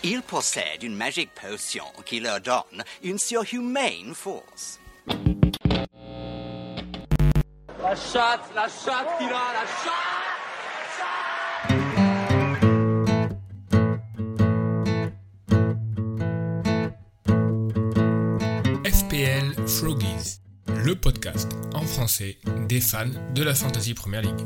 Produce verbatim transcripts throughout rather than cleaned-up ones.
Ils possèdent une magique potion qui leur donne une surhumaine force. La chatte, la chatte qu'il a, la chatte! F P L Froggies, le podcast en français des fans de la Fantasy Premier League.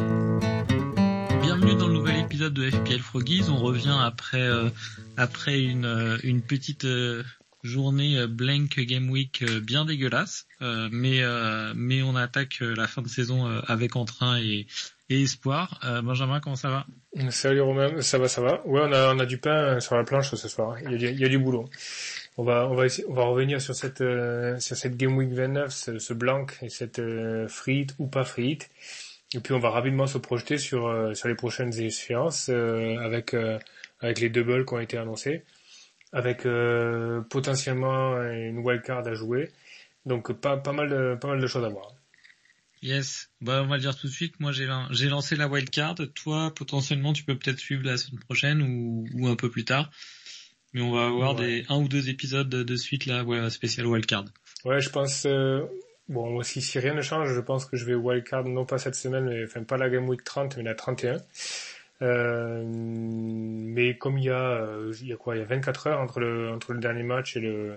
Bienvenue dans le nouvel épisode de F P L Froggies. On revient après euh, après une euh, une petite euh, journée euh, blank game week euh, bien dégueulasse, euh, mais euh, mais on attaque euh, la fin de saison euh, avec entrain et et espoir. Euh, Benjamin, comment ça va? Salut Romain, ça va, ça va. Ouais, on a on a du pain sur la planche ce soir. Il y a du, il y a du boulot. On va on va essayer, on va revenir sur cette euh, sur cette game week vingt-neuf, ce, ce blank et cette euh, frite ou pas frite. Et puis on va rapidement se projeter sur euh, sur les prochaines échéances euh, avec euh, avec les doubles qui ont été annoncés, avec euh, potentiellement une wildcard à jouer. Donc pas pas mal de pas mal de choses à voir. Yes. Bah, on va le dire tout de suite. Moi, j'ai j'ai lancé la wildcard. Toi, potentiellement, tu peux peut-être suivre la semaine prochaine ou ou un peu plus tard. Mais on va avoir ouais. des un ou deux épisodes de, de suite là, ouais, spécial wildcard. Ouais, je pense. Euh... Bon, si, si rien ne change, je pense que je vais wildcard, non pas cette semaine, mais, enfin, pas la Game Week trente, mais la trente et un. Euh, mais comme il y a, euh, il y a quoi, il y a vingt-quatre heures entre le, entre le dernier match et le,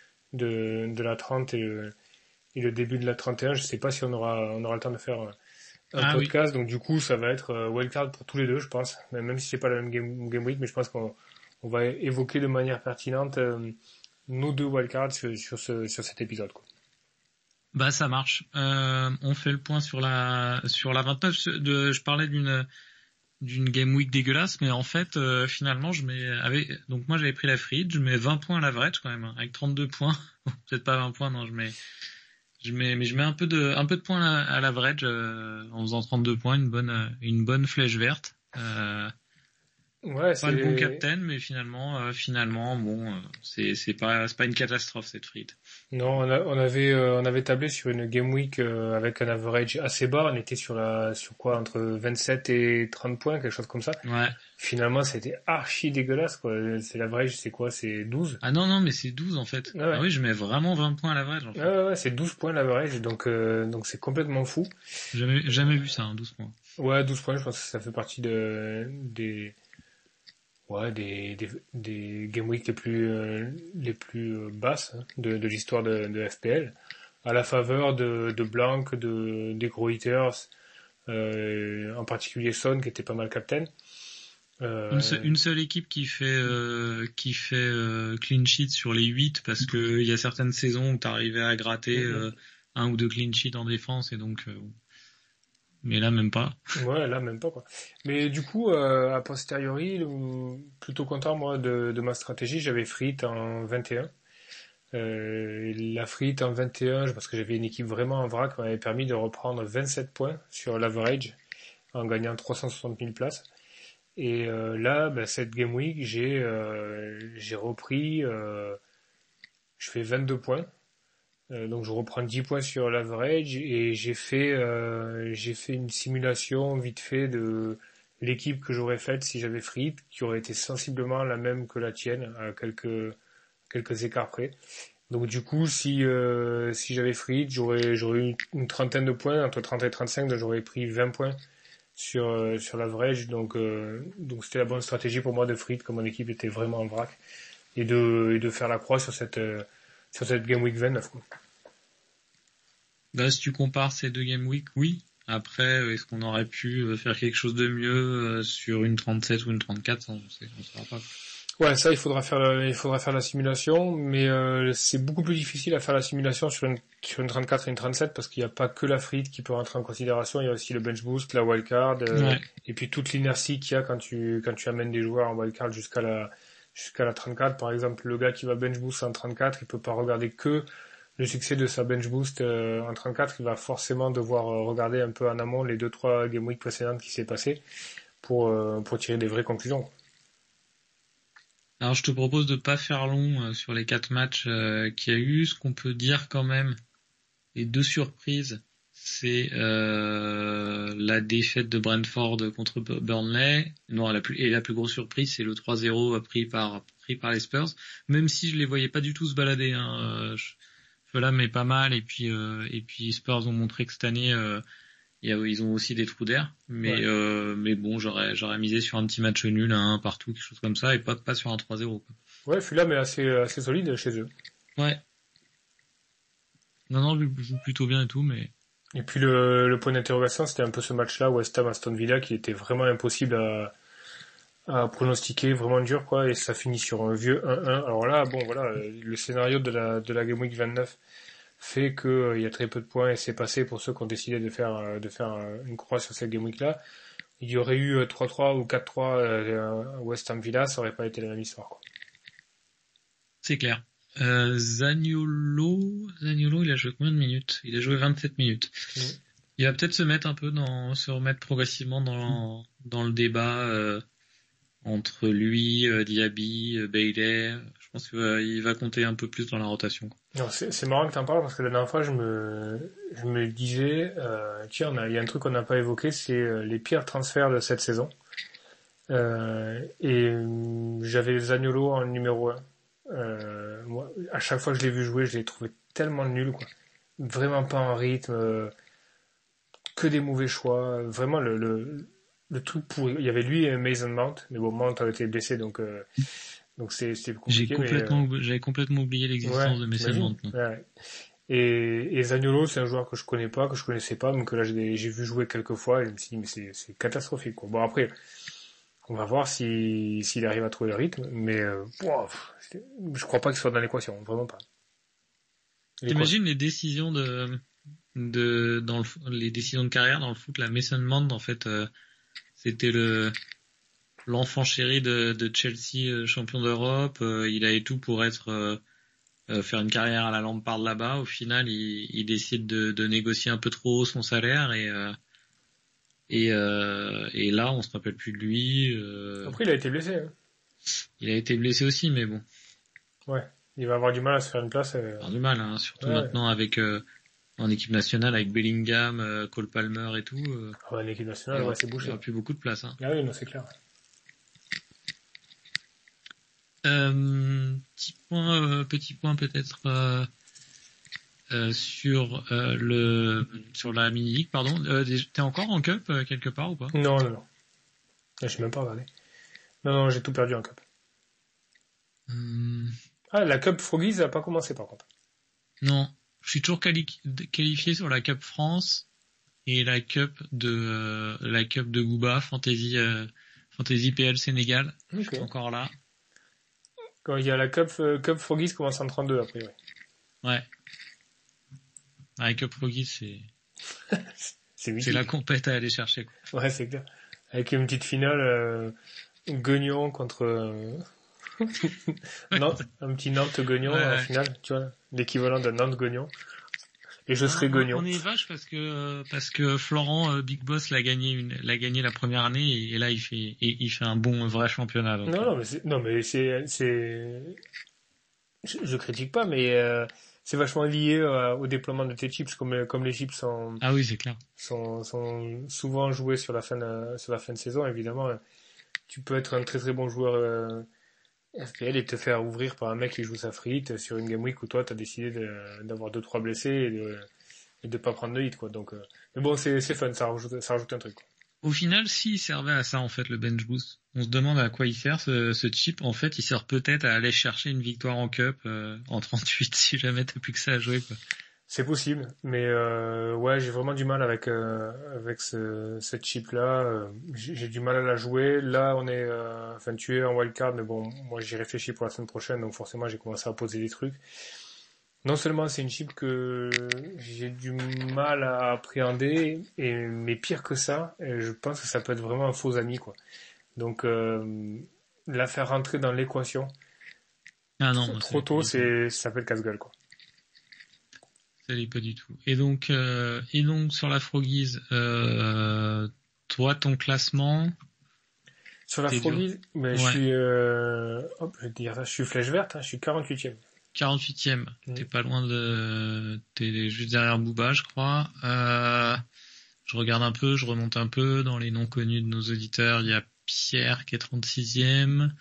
de, de la trente et le, et le début de la trente et un, je sais pas si on aura, on aura le temps de faire un ah, podcast, oui. Donc du coup, ça va être wildcard pour tous les deux, je pense, même si c'est pas la même game, game week, mais je pense qu'on, on va évoquer de manière pertinente, euh, nos deux wildcards sur, sur ce, sur cet épisode, quoi. Bah ça marche. Euh, on fait le point sur la sur la vingt-neuf. De, je parlais d'une d'une game week dégueulasse, mais en fait euh, finalement je mets avec donc moi j'avais pris la frite, je mets vingt points à l'average quand même, hein, avec trente-deux points. Peut-être pas vingt points, non, je mets je mets mais je mets un peu de un peu de points à, à l'average euh, en faisant trente-deux points, une bonne une bonne flèche verte. Euh, ouais, pas c'est le bon captain, mais finalement euh, finalement bon euh, c'est c'est pas c'est pas une catastrophe cette frite. Non, on, a, on avait euh, on avait tablé sur une game week euh, avec un average assez bas. On était sur la sur quoi entre vingt-sept et trente points, quelque chose comme ça. Ouais. Finalement, c'était archi dégueulasse, quoi. C'est l'average, c'est quoi? C'est douze. Ah non non, mais c'est douze en fait. Ah, ouais. Ah oui, je mets vraiment vingt points à l'average en fait. Ah ouais, c'est douze points l'average, donc euh, donc c'est complètement fou. Jamais jamais vu ça, hein, douze points. Ouais, douze points, je pense que ça fait partie de des Ouais, des, des, des game week les plus, euh, les plus euh, basses hein, de, de l'histoire de, de F P L, à la faveur de, de Blanc, de, des gros hitters, euh, en particulier Son, qui était pas mal captain. Euh... Une, seule, une seule équipe qui fait, euh, qui fait euh, clean sheet sur les huit, parce que il y a certaines saisons où t'arrivais à gratter mm-hmm. euh, un ou deux clean sheets en défense, et donc... Euh, mais là même pas. Ouais, là même pas quoi. Mais du coup, euh, a posteriori, plutôt content moi de, de ma stratégie. J'avais frite en vingt et un. Euh, la frite en vingt et un, parce que j'avais une équipe vraiment en vrac, m'avait permis de reprendre vingt-sept points sur l'average en gagnant trois cent soixante mille places. Et euh, là, bah, cette game week, j'ai euh, j'ai repris, euh, je fais vingt-deux points. Euh, donc je reprends dix points sur l'average et j'ai fait euh, j'ai fait une simulation vite fait de l'équipe que j'aurais faite si j'avais frite, qui aurait été sensiblement la même que la tienne à quelques quelques écarts près. Donc du coup si euh, si j'avais frite, j'aurais j'aurais eu une trentaine de points, entre trente et trente-cinq, donc j'aurais pris vingt points sur euh, sur l'average. Donc euh, donc c'était la bonne stratégie pour moi de frite, comme mon équipe était vraiment en vrac, et de et de faire la croix sur cette euh, sur cette game week vingt-neuf, quoi. Là, si tu compares ces deux game week, oui. Après, est-ce qu'on aurait pu faire quelque chose de mieux sur une trente-sept ou une trente-quatre? Ça, on ne saura pas. Ouais, ça, il faudra faire la, il faudra faire la simulation, mais euh, c'est beaucoup plus difficile à faire la simulation sur une, sur une trente-quatre et une trente-sept, parce qu'il n'y a pas que la frite qui peut rentrer en considération. Il y a aussi le bench boost, la wildcard, euh, ouais. Et puis toute l'inertie qu'il y a quand tu quand tu amènes des joueurs en wildcard jusqu'à la jusqu'à la trente-quatre. Par exemple, le gars qui va bench boost en trente-quatre, il peut pas regarder que le succès de sa bench boost euh, en trente-quatre. Il va forcément devoir euh, regarder un peu en amont les deux trois game week précédentes qui s'est passé pour euh, pour tirer des vraies conclusions. Alors je te propose de pas faire long euh, sur les quatre matchs euh, qu'il y a eu. Ce qu'on peut dire quand même, les deux surprises, c'est euh, la défaite de Brentford contre Burnley. Non, la plus et la plus grosse surprise, c'est le trois zéro pris par pris par les Spurs. Même si je les voyais pas du tout se balader. Hein, je, Fulham est pas mal et puis euh, et puis Spurs ont montré que cette année euh, y a, ils ont aussi des trous d'air. Mais ouais. euh, mais bon, j'aurais j'aurais misé sur un petit match nul, un partout, quelque chose comme ça, et pas pas sur un trois zéro. Quoi. Ouais, Fulham est assez assez solide chez eux. Ouais. Non non, je joue plutôt bien et tout, mais. Et puis le, le point d'interrogation, c'était un peu ce match-là, West Ham Aston Villa, qui était vraiment impossible à, à pronostiquer, vraiment dur, quoi, et ça finit sur un vieux un un. Alors là, bon, voilà, le scénario de la, de la Game Week vingt-neuf fait qu'il euh, y a très peu de points et c'est passé pour ceux qui ont décidé de faire, de faire une croix sur cette Game Week-là. Il y aurait eu trois trois ou quatre trois euh, West Ham Villa, ça aurait pas été la même histoire, quoi. C'est clair. Euh, Zaniolo, Zaniolo, il a joué combien de minutes? Il a joué vingt-sept minutes. Mmh. Il va peut-être se mettre un peu dans, se remettre progressivement dans, dans le débat euh, entre lui, euh, Diaby, euh, Bailey. Je pense qu'il va, il va compter un peu plus dans la rotation. Quoi. Non, c'est, c'est marrant que t'en parles parce que la dernière fois, je me, je me disais, euh, tiens, il y a un truc qu'on n'a pas évoqué, c'est euh, les pires transferts de cette saison. Euh, et euh, j'avais Zaniolo en numéro un. Euh, moi, à chaque fois que je l'ai vu jouer, je l'ai trouvé tellement nul, quoi. Vraiment pas en rythme, euh, que des mauvais choix. Vraiment le le, le truc pourri. Il y avait lui et Mason Mount, mais bon, Mount a été blessé, donc euh, donc c'est c'était compliqué. J'ai complètement, mais, euh... j'avais complètement oublié l'existence ouais, de Mason Mount. Ouais. Et, et Zaniolo, c'est un joueur que je connais pas, que je connaissais pas, mais que là j'ai, j'ai vu jouer quelques fois, et je me suis dit mais c'est c'est catastrophique, quoi. Bon après. On va voir si, s'il arrive à trouver le rythme, mais euh, wow, je crois pas qu'il soit dans l'équation, vraiment pas. T'imagines les décisions de, de dans le, les décisions de carrière dans le foot, la Mason Mount en fait, euh, c'était le l'enfant chéri de, de Chelsea, champion d'Europe. Euh, il avait tout pour être euh, euh, faire une carrière à la Lampard là-bas. Au final, il, il décide de, de négocier un peu trop son salaire et euh, Et, euh, et là, on se rappelle plus de lui. Euh... Après, il a été blessé. Hein. Il a été blessé aussi, mais bon. Ouais, il va avoir du mal à se faire une place. Euh... Avoir du mal, hein, surtout ouais. maintenant avec euh, en équipe nationale avec Bellingham, euh, Cole Palmer et tout. Euh... Ah ouais, l'équipe nationale, ouais, c'est bouché. Il n'y aura plus beaucoup de place. Hein. Ah oui, non, c'est clair. Euh, petit point, euh, petit point peut-être. Euh... Euh, sur euh, le sur la mini league pardon euh, t'es encore en cup euh, quelque part ou pas? Non non non, je suis même pas regardé. Non non, j'ai tout perdu en cup. Hum... Ah, la cup Froggies a pas commencé par contre. Non, je suis toujours quali- qualifié sur la cup France et la cup de euh, la cup de Gouba Fantasy euh, Fantasy P L Sénégal. Okay. Je suis encore là. Quand il y a la cup euh, cup Froggies commence en trente-deux après. Ouais. Ouais. Avec Cup Froggies, c'est, c'est, c'est la compète à aller chercher, quoi. Ouais, c'est clair. Avec une petite finale, euh, Guignon contre, euh... Nantes, un petit Nantes-Guignon, ouais, en ouais. finale, tu vois, l'équivalent de Nantes-Guignon. Et je ah, serai Guignon. On est vache parce que, parce que Florent, euh, Big Boss, l'a gagné une, l'a gagné la première année et, et là, il fait, et, il fait un bon, vrai championnat. Donc. Non, non, mais c'est, non, mais c'est, c'est, je, je critique pas, mais, euh, c'est vachement lié euh, au déploiement de tes chips, comme comme les chips sont ah oui c'est clair sont sont souvent joués sur la fin de, sur la fin de saison. Évidemment, tu peux être un très très bon joueur euh, F P L et te faire ouvrir par un mec qui joue sa frite sur une game week où toi t'as décidé de, d'avoir deux trois blessés et de et de pas prendre de hit, quoi. Donc euh, mais bon, c'est c'est fun, ça rajoute ça rajoute un truc, quoi. Au final, s'il servait à ça, en fait, le bench boost, on se demande à quoi il sert, ce, ce chip. En fait, il sert peut-être à aller chercher une victoire en cup, euh, en trente-huit, si jamais t'as plus que ça à jouer, quoi. C'est possible, mais euh, ouais, j'ai vraiment du mal avec euh, avec ce cette chip-là. Euh, j'ai, j'ai du mal à la jouer. Là, on est, euh, enfin, tu es en wildcard, mais bon, moi, j'y réfléchis pour la semaine prochaine, donc forcément, j'ai commencé à poser des trucs. Non seulement c'est une chip que j'ai du mal à appréhender, et, mais pire que ça, je pense que ça peut être vraiment un faux ami, quoi. Donc euh, la faire rentrer dans l'équation ah non, trop, moi, trop tôt, c'est, ça s'appelle casse-gueule, quoi. Ça l'est pas du tout. Et donc, euh, et donc sur la Froggies, euh, toi ton classement sur la Froggies, ben, ouais. je suis, euh, hop, je vais dire ça, je suis flèche verte, hein, je suis quarante-huitième. quarante-huitième. Mmh. T'es pas loin de, t'es juste derrière Booba, je crois. Euh, je regarde un peu, je remonte un peu dans les noms connus de nos auditeurs. Il y a Pierre qui est trente-sixième.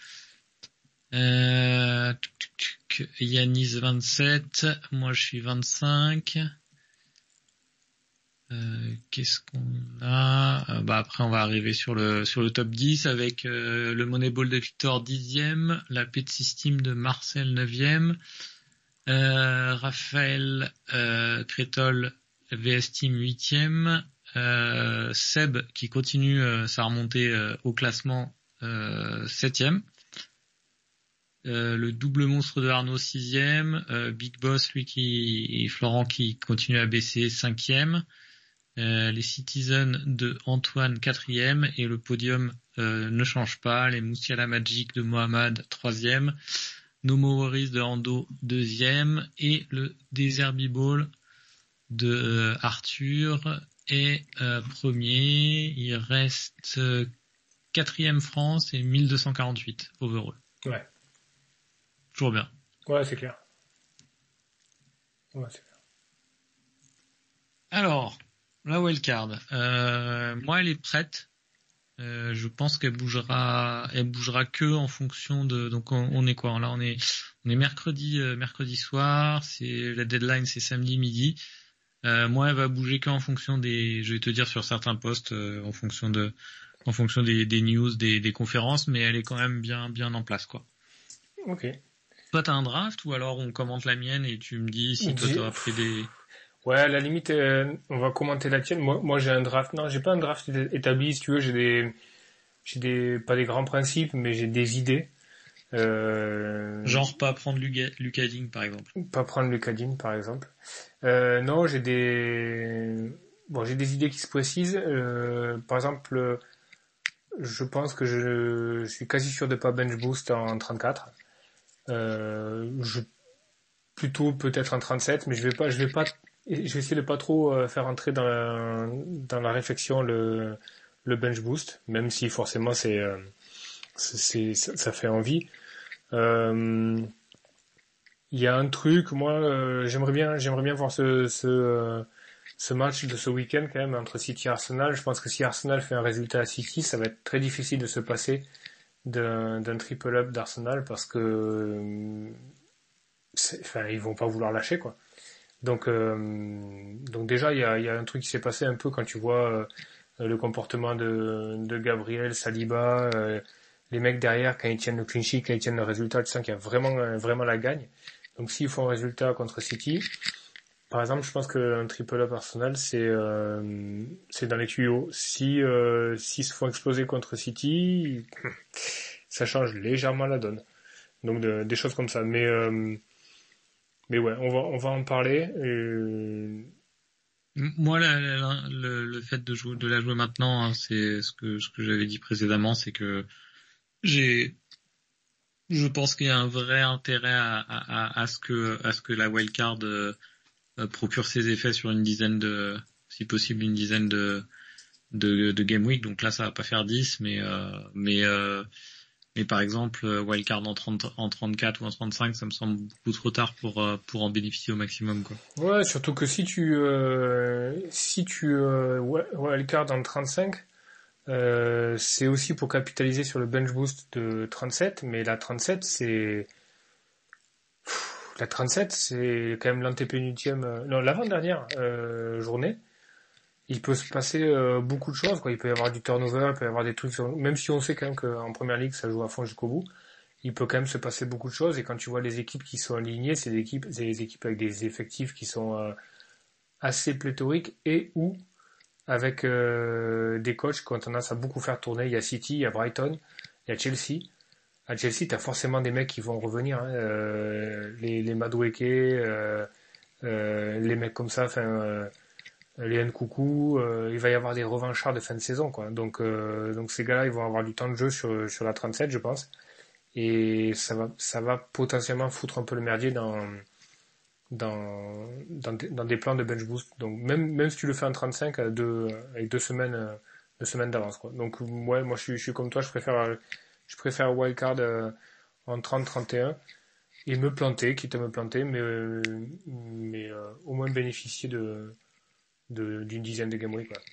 Euh, Yanis vingt-sept. Moi, je suis vingt-cinq. Euh, qu'est-ce qu'on a euh, bah après on va arriver sur le sur le top dix avec euh, le Moneyball de Victor dixième, la Pet System de Marcel neuvième, euh, Raphaël euh, Crétol V S Team huitième, euh, Seb qui continue euh, sa remontée euh, au classement euh, septième, euh, le double monstre de Arnaud sixième, euh, Big Boss lui qui et Florent qui continue à baisser cinquième. Euh, les Citizens de Antoine quatrième et le podium euh, ne change pas. Les Moussiala Magic de Mohamed troisième, No More Worries de Ando deuxième et le Derby Ball de euh, Arthur est euh, premier. Il reste euh, quatrième France et mille deux cent quarante-huit overall. Ouais. Toujours bien. Ouais, c'est clair. Ouais, c'est clair. Alors. La wildcard, euh, moi elle est prête. Euh, je pense qu'elle bougera, elle bougera que en fonction de. Donc on, on est quoi là? On est, on est mercredi, euh, mercredi soir. C'est la deadline, c'est samedi midi. Euh, moi elle va bouger que en fonction des. Je vais te dire sur certains postes, euh, en fonction de, en fonction des, des news, des, des conférences, mais elle est quand même bien, bien en place quoi. Ok. Toi t'as un draft ou alors on commente la mienne et tu me dis si toi t'auras pris des. Ouais, à la limite, euh, on va commenter la tienne. Moi, moi, j'ai un draft. Non, j'ai pas un draft établi, si tu veux. J'ai des, j'ai des, pas des grands principes, mais j'ai des idées. Euh... Genre pas prendre Lucas Digne, par exemple. Pas prendre Lucas Digne, par exemple. Euh, non, j'ai des, bon, j'ai des idées qui se précisent. Euh, par exemple, je pense que je, je suis quasi sûr de pas bench boost en trente-quatre. Euh, je, plutôt peut-être en trente-sept, mais je vais pas, je vais pas. Je vais essayer de pas trop euh, faire entrer dans la, dans la réflexion le, le bench boost, même si forcément c'est, euh, c'est, c'est ça fait envie. Euh, il y a un truc, moi euh, j'aimerais bien, j'aimerais bien voir ce, ce, euh, ce match de ce week-end quand même entre City et Arsenal. Je pense que si Arsenal fait un résultat à City, ça va être très difficile de se passer d'un, d'un triple up d'Arsenal parce que, c'est, enfin, ils vont pas vouloir lâcher quoi. Donc, euh, donc déjà, il y a, y a un truc qui s'est passé un peu quand tu vois euh, le comportement de, de Gabriel, Saliba, euh, les mecs derrière, quand ils tiennent le clean sheet, quand ils tiennent le résultat, tu sens qu'il y a vraiment, vraiment la gagne. Donc s'ils font un résultat contre City, par exemple, je pense qu'un triple up Arsenal, c'est, euh, c'est dans les tuyaux. Si, euh, s'ils se font exploser contre City, ça change légèrement la donne. Donc de, des choses comme ça. Mais... Euh, Mais ouais, on va on va en parler. Et... Moi, la, la, le, le fait de jouer de la jouer maintenant, hein, c'est ce que ce que j'avais dit précédemment, c'est que j'ai, je pense qu'il y a un vrai intérêt à à, à ce que à ce que la wildcard euh, procure ses effets sur une dizaine de, si possible une dizaine de de, de game week. Donc là, ça va pas faire dix, mais euh, mais euh, Mais par exemple, wildcard en trente, en trente-quatre ou en trente-cinq, ça me semble beaucoup trop tard pour pour en bénéficier au maximum, quoi. Ouais, surtout que si tu euh, si tu euh, wildcard en trente-cinq, euh, c'est aussi pour capitaliser sur le bench boost de trente-sept, mais la trente-sept c'est Pff, la trente-sept c'est quand même l'antépénultième, euh, non l'avant-dernière euh, journée. Il peut se passer euh, beaucoup de choses, quoi. Il peut y avoir du turnover, il peut y avoir des trucs, sur... même si on sait quand même qu'en première ligue ça joue à fond jusqu'au bout, il peut quand même se passer beaucoup de choses. Et quand tu vois les équipes qui sont alignées, c'est des équipes, c'est des équipes avec des effectifs qui sont euh, assez pléthoriques et ou avec euh, des coachs qui ont tendance à beaucoup faire tourner. Il y a City, il y a Brighton, il y a Chelsea. À Chelsea, t'as forcément des mecs qui vont revenir, hein. euh, les, les Madueke, euh, euh, les mecs comme ça, enfin. Euh, les Nkoukou, euh, il va y avoir des revanchards de fin de saison, quoi. Donc, euh, donc ces gars-là, ils vont avoir du temps de jeu sur sur la trente-sept, je pense, et ça va ça va potentiellement foutre un peu le merdier dans dans dans des, dans des plans de bench boost. Donc même même si tu le fais en trente-cinq à deux, avec deux semaines deux semaines d'avance, quoi. Donc ouais, moi je suis je suis comme toi, je préfère je préfère wildcard euh, en trente trente et un. et me planter, quitte à me planter, mais, euh, mais euh, au moins bénéficier de, de, d'une dizaine de game week. Ouais.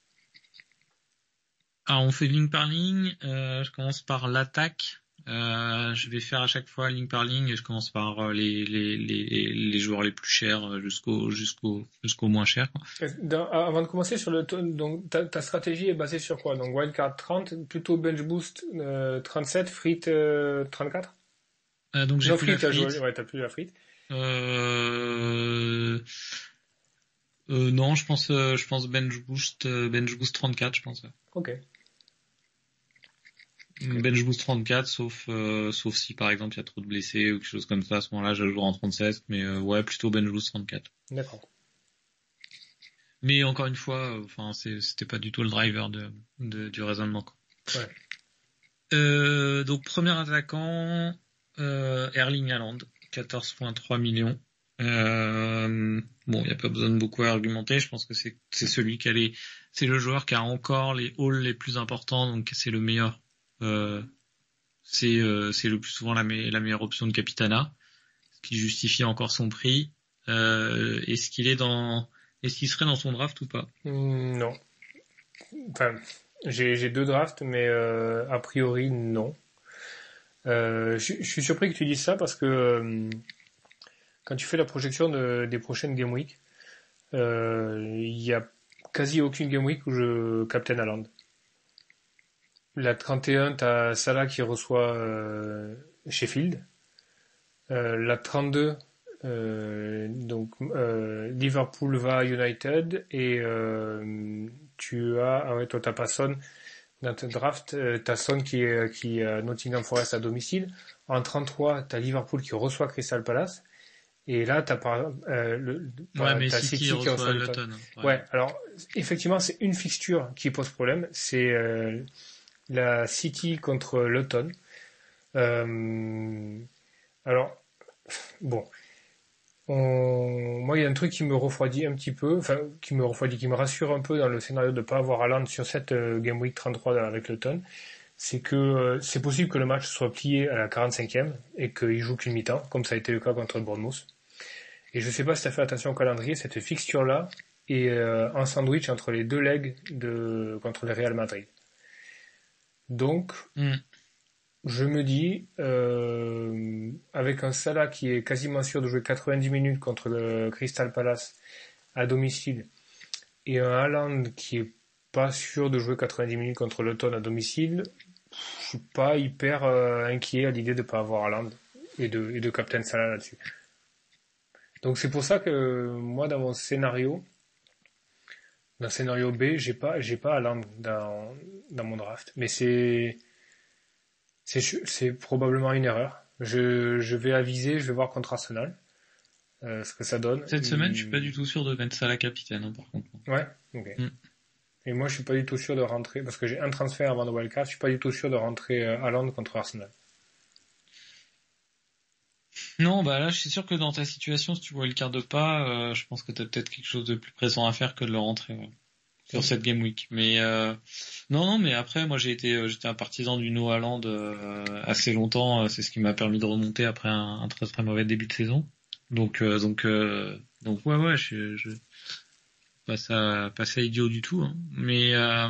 Alors on fait ligne par ligne. Euh, je commence par l'attaque. Euh, je vais faire à chaque fois ligne par ligne et je commence par les les les, les joueurs les plus chers jusqu'au jusqu'au jusqu'au moins cher. Dans, avant de commencer sur le donc ta, ta stratégie est basée sur quoi? Donc wildcard trente, plutôt bench boost euh, trente-sept, frite euh, trente-quatre. Euh, donc j'ai non, plus frite, la t'as frite. joué, ouais, t'as plus la frite. Euh... Euh, non, je pense, euh, je pense bench boost, euh, bench boost trente-quatre, je pense. Ouais. Ok. Okay. Bench boost trente-quatre, sauf, euh, sauf si par exemple il y a trop de blessés ou quelque chose comme ça. À ce moment-là, je joue en trente-sept, mais euh, ouais, plutôt bench boost trente-quatre. D'accord. Mais encore une fois, enfin, euh, c'était pas du tout le driver de, de du raisonnement. Quoi. Ouais. Euh, donc premier attaquant, euh, Erling Haaland, quatorze virgule trois millions. Euh, bon, il n'y a pas besoin de beaucoup à argumenter. Je pense que c'est c'est celui qui a les, c'est le joueur qui a encore les halls les plus importants, donc c'est le meilleur. Euh, c'est euh, c'est le plus souvent la, me- la meilleure option de Capitana, ce qui justifie encore son prix. Euh, est-ce qu'il est dans, est-ce qu'il serait dans son draft ou pas? Mm, non. Enfin, j'ai j'ai deux drafts, mais euh, a priori non. Euh, je, je suis surpris que tu dises ça parce que euh, quand tu fais la projection de, des prochaines Game Week, il euh, y a quasi aucune Game Week où je captain Haaland. La trente et un, t'as Salah qui reçoit euh, Sheffield. Euh, la trente-deux, euh, donc euh, Liverpool va à United et euh, tu as, ah ouais, toi t'as pas Son dans ton draft, euh, t'as Son qui est qui est à Nottingham Forest à domicile. En trente-trois, t'as Liverpool qui reçoit Crystal Palace. Et là, t'as par euh, le, Ouais, bah, mais t'as City, City qui reçoit reçoit Luton. Luton. Ouais. Ouais, alors effectivement, c'est une fixture qui pose problème. C'est euh, la City contre Luton. Euh, alors, bon, on... moi, il y a un truc qui me refroidit un petit peu, enfin, qui me refroidit, qui me rassure un peu dans le scénario de ne pas avoir Haaland sur cette euh, Game Week trente-trois avec Luton. C'est que euh, c'est possible que le match soit plié à la quarante-cinquième et qu'il joue qu'une mi-temps, comme ça a été le cas contre Bournemouth. Et je sais pas si tu as fait attention au calendrier, cette fixture-là est euh, un sandwich entre les deux legs de, contre le Real Madrid. Donc, Mm. je me dis, euh, avec un Salah qui est quasiment sûr de jouer quatre-vingt-dix minutes contre le Crystal Palace à domicile, et un Haaland qui est pas sûr de jouer quatre-vingt-dix minutes contre Luton à domicile, je suis pas hyper euh, inquiet à l'idée de pas avoir Haaland et de, et de captain Salah là-dessus. Donc c'est pour ça que moi dans mon scénario, dans le scénario B, j'ai pas j'ai pas Haaland dans dans mon draft, mais c'est c'est c'est probablement une erreur. Je je vais aviser, je vais voir contre Arsenal euh, ce que ça donne. Cette semaine, hum... je suis pas du tout sûr de mettre ça à la capitaine, hein, par contre. Ouais, ok. Mm. Et moi, je suis pas du tout sûr de rentrer parce que j'ai un transfert avant de wildcard. Je suis pas du tout sûr de rentrer euh, Haaland contre Arsenal. Non, bah là, je suis sûr que dans ta situation, si tu vois le quart de pas, euh, je pense que t'as peut-être quelque chose de plus pressant à faire que de le rentrer ouais, sur cette game week. Mais euh, non, non, mais après, moi, j'ai été, euh, j'étais un partisan du no Haaland euh, assez longtemps. Euh, c'est ce qui m'a permis de remonter après un, un très très mauvais début de saison. Donc, euh, donc, euh, donc, ouais, ouais, je, je pas ça, pas ça idiot du tout. Hein. Mais euh,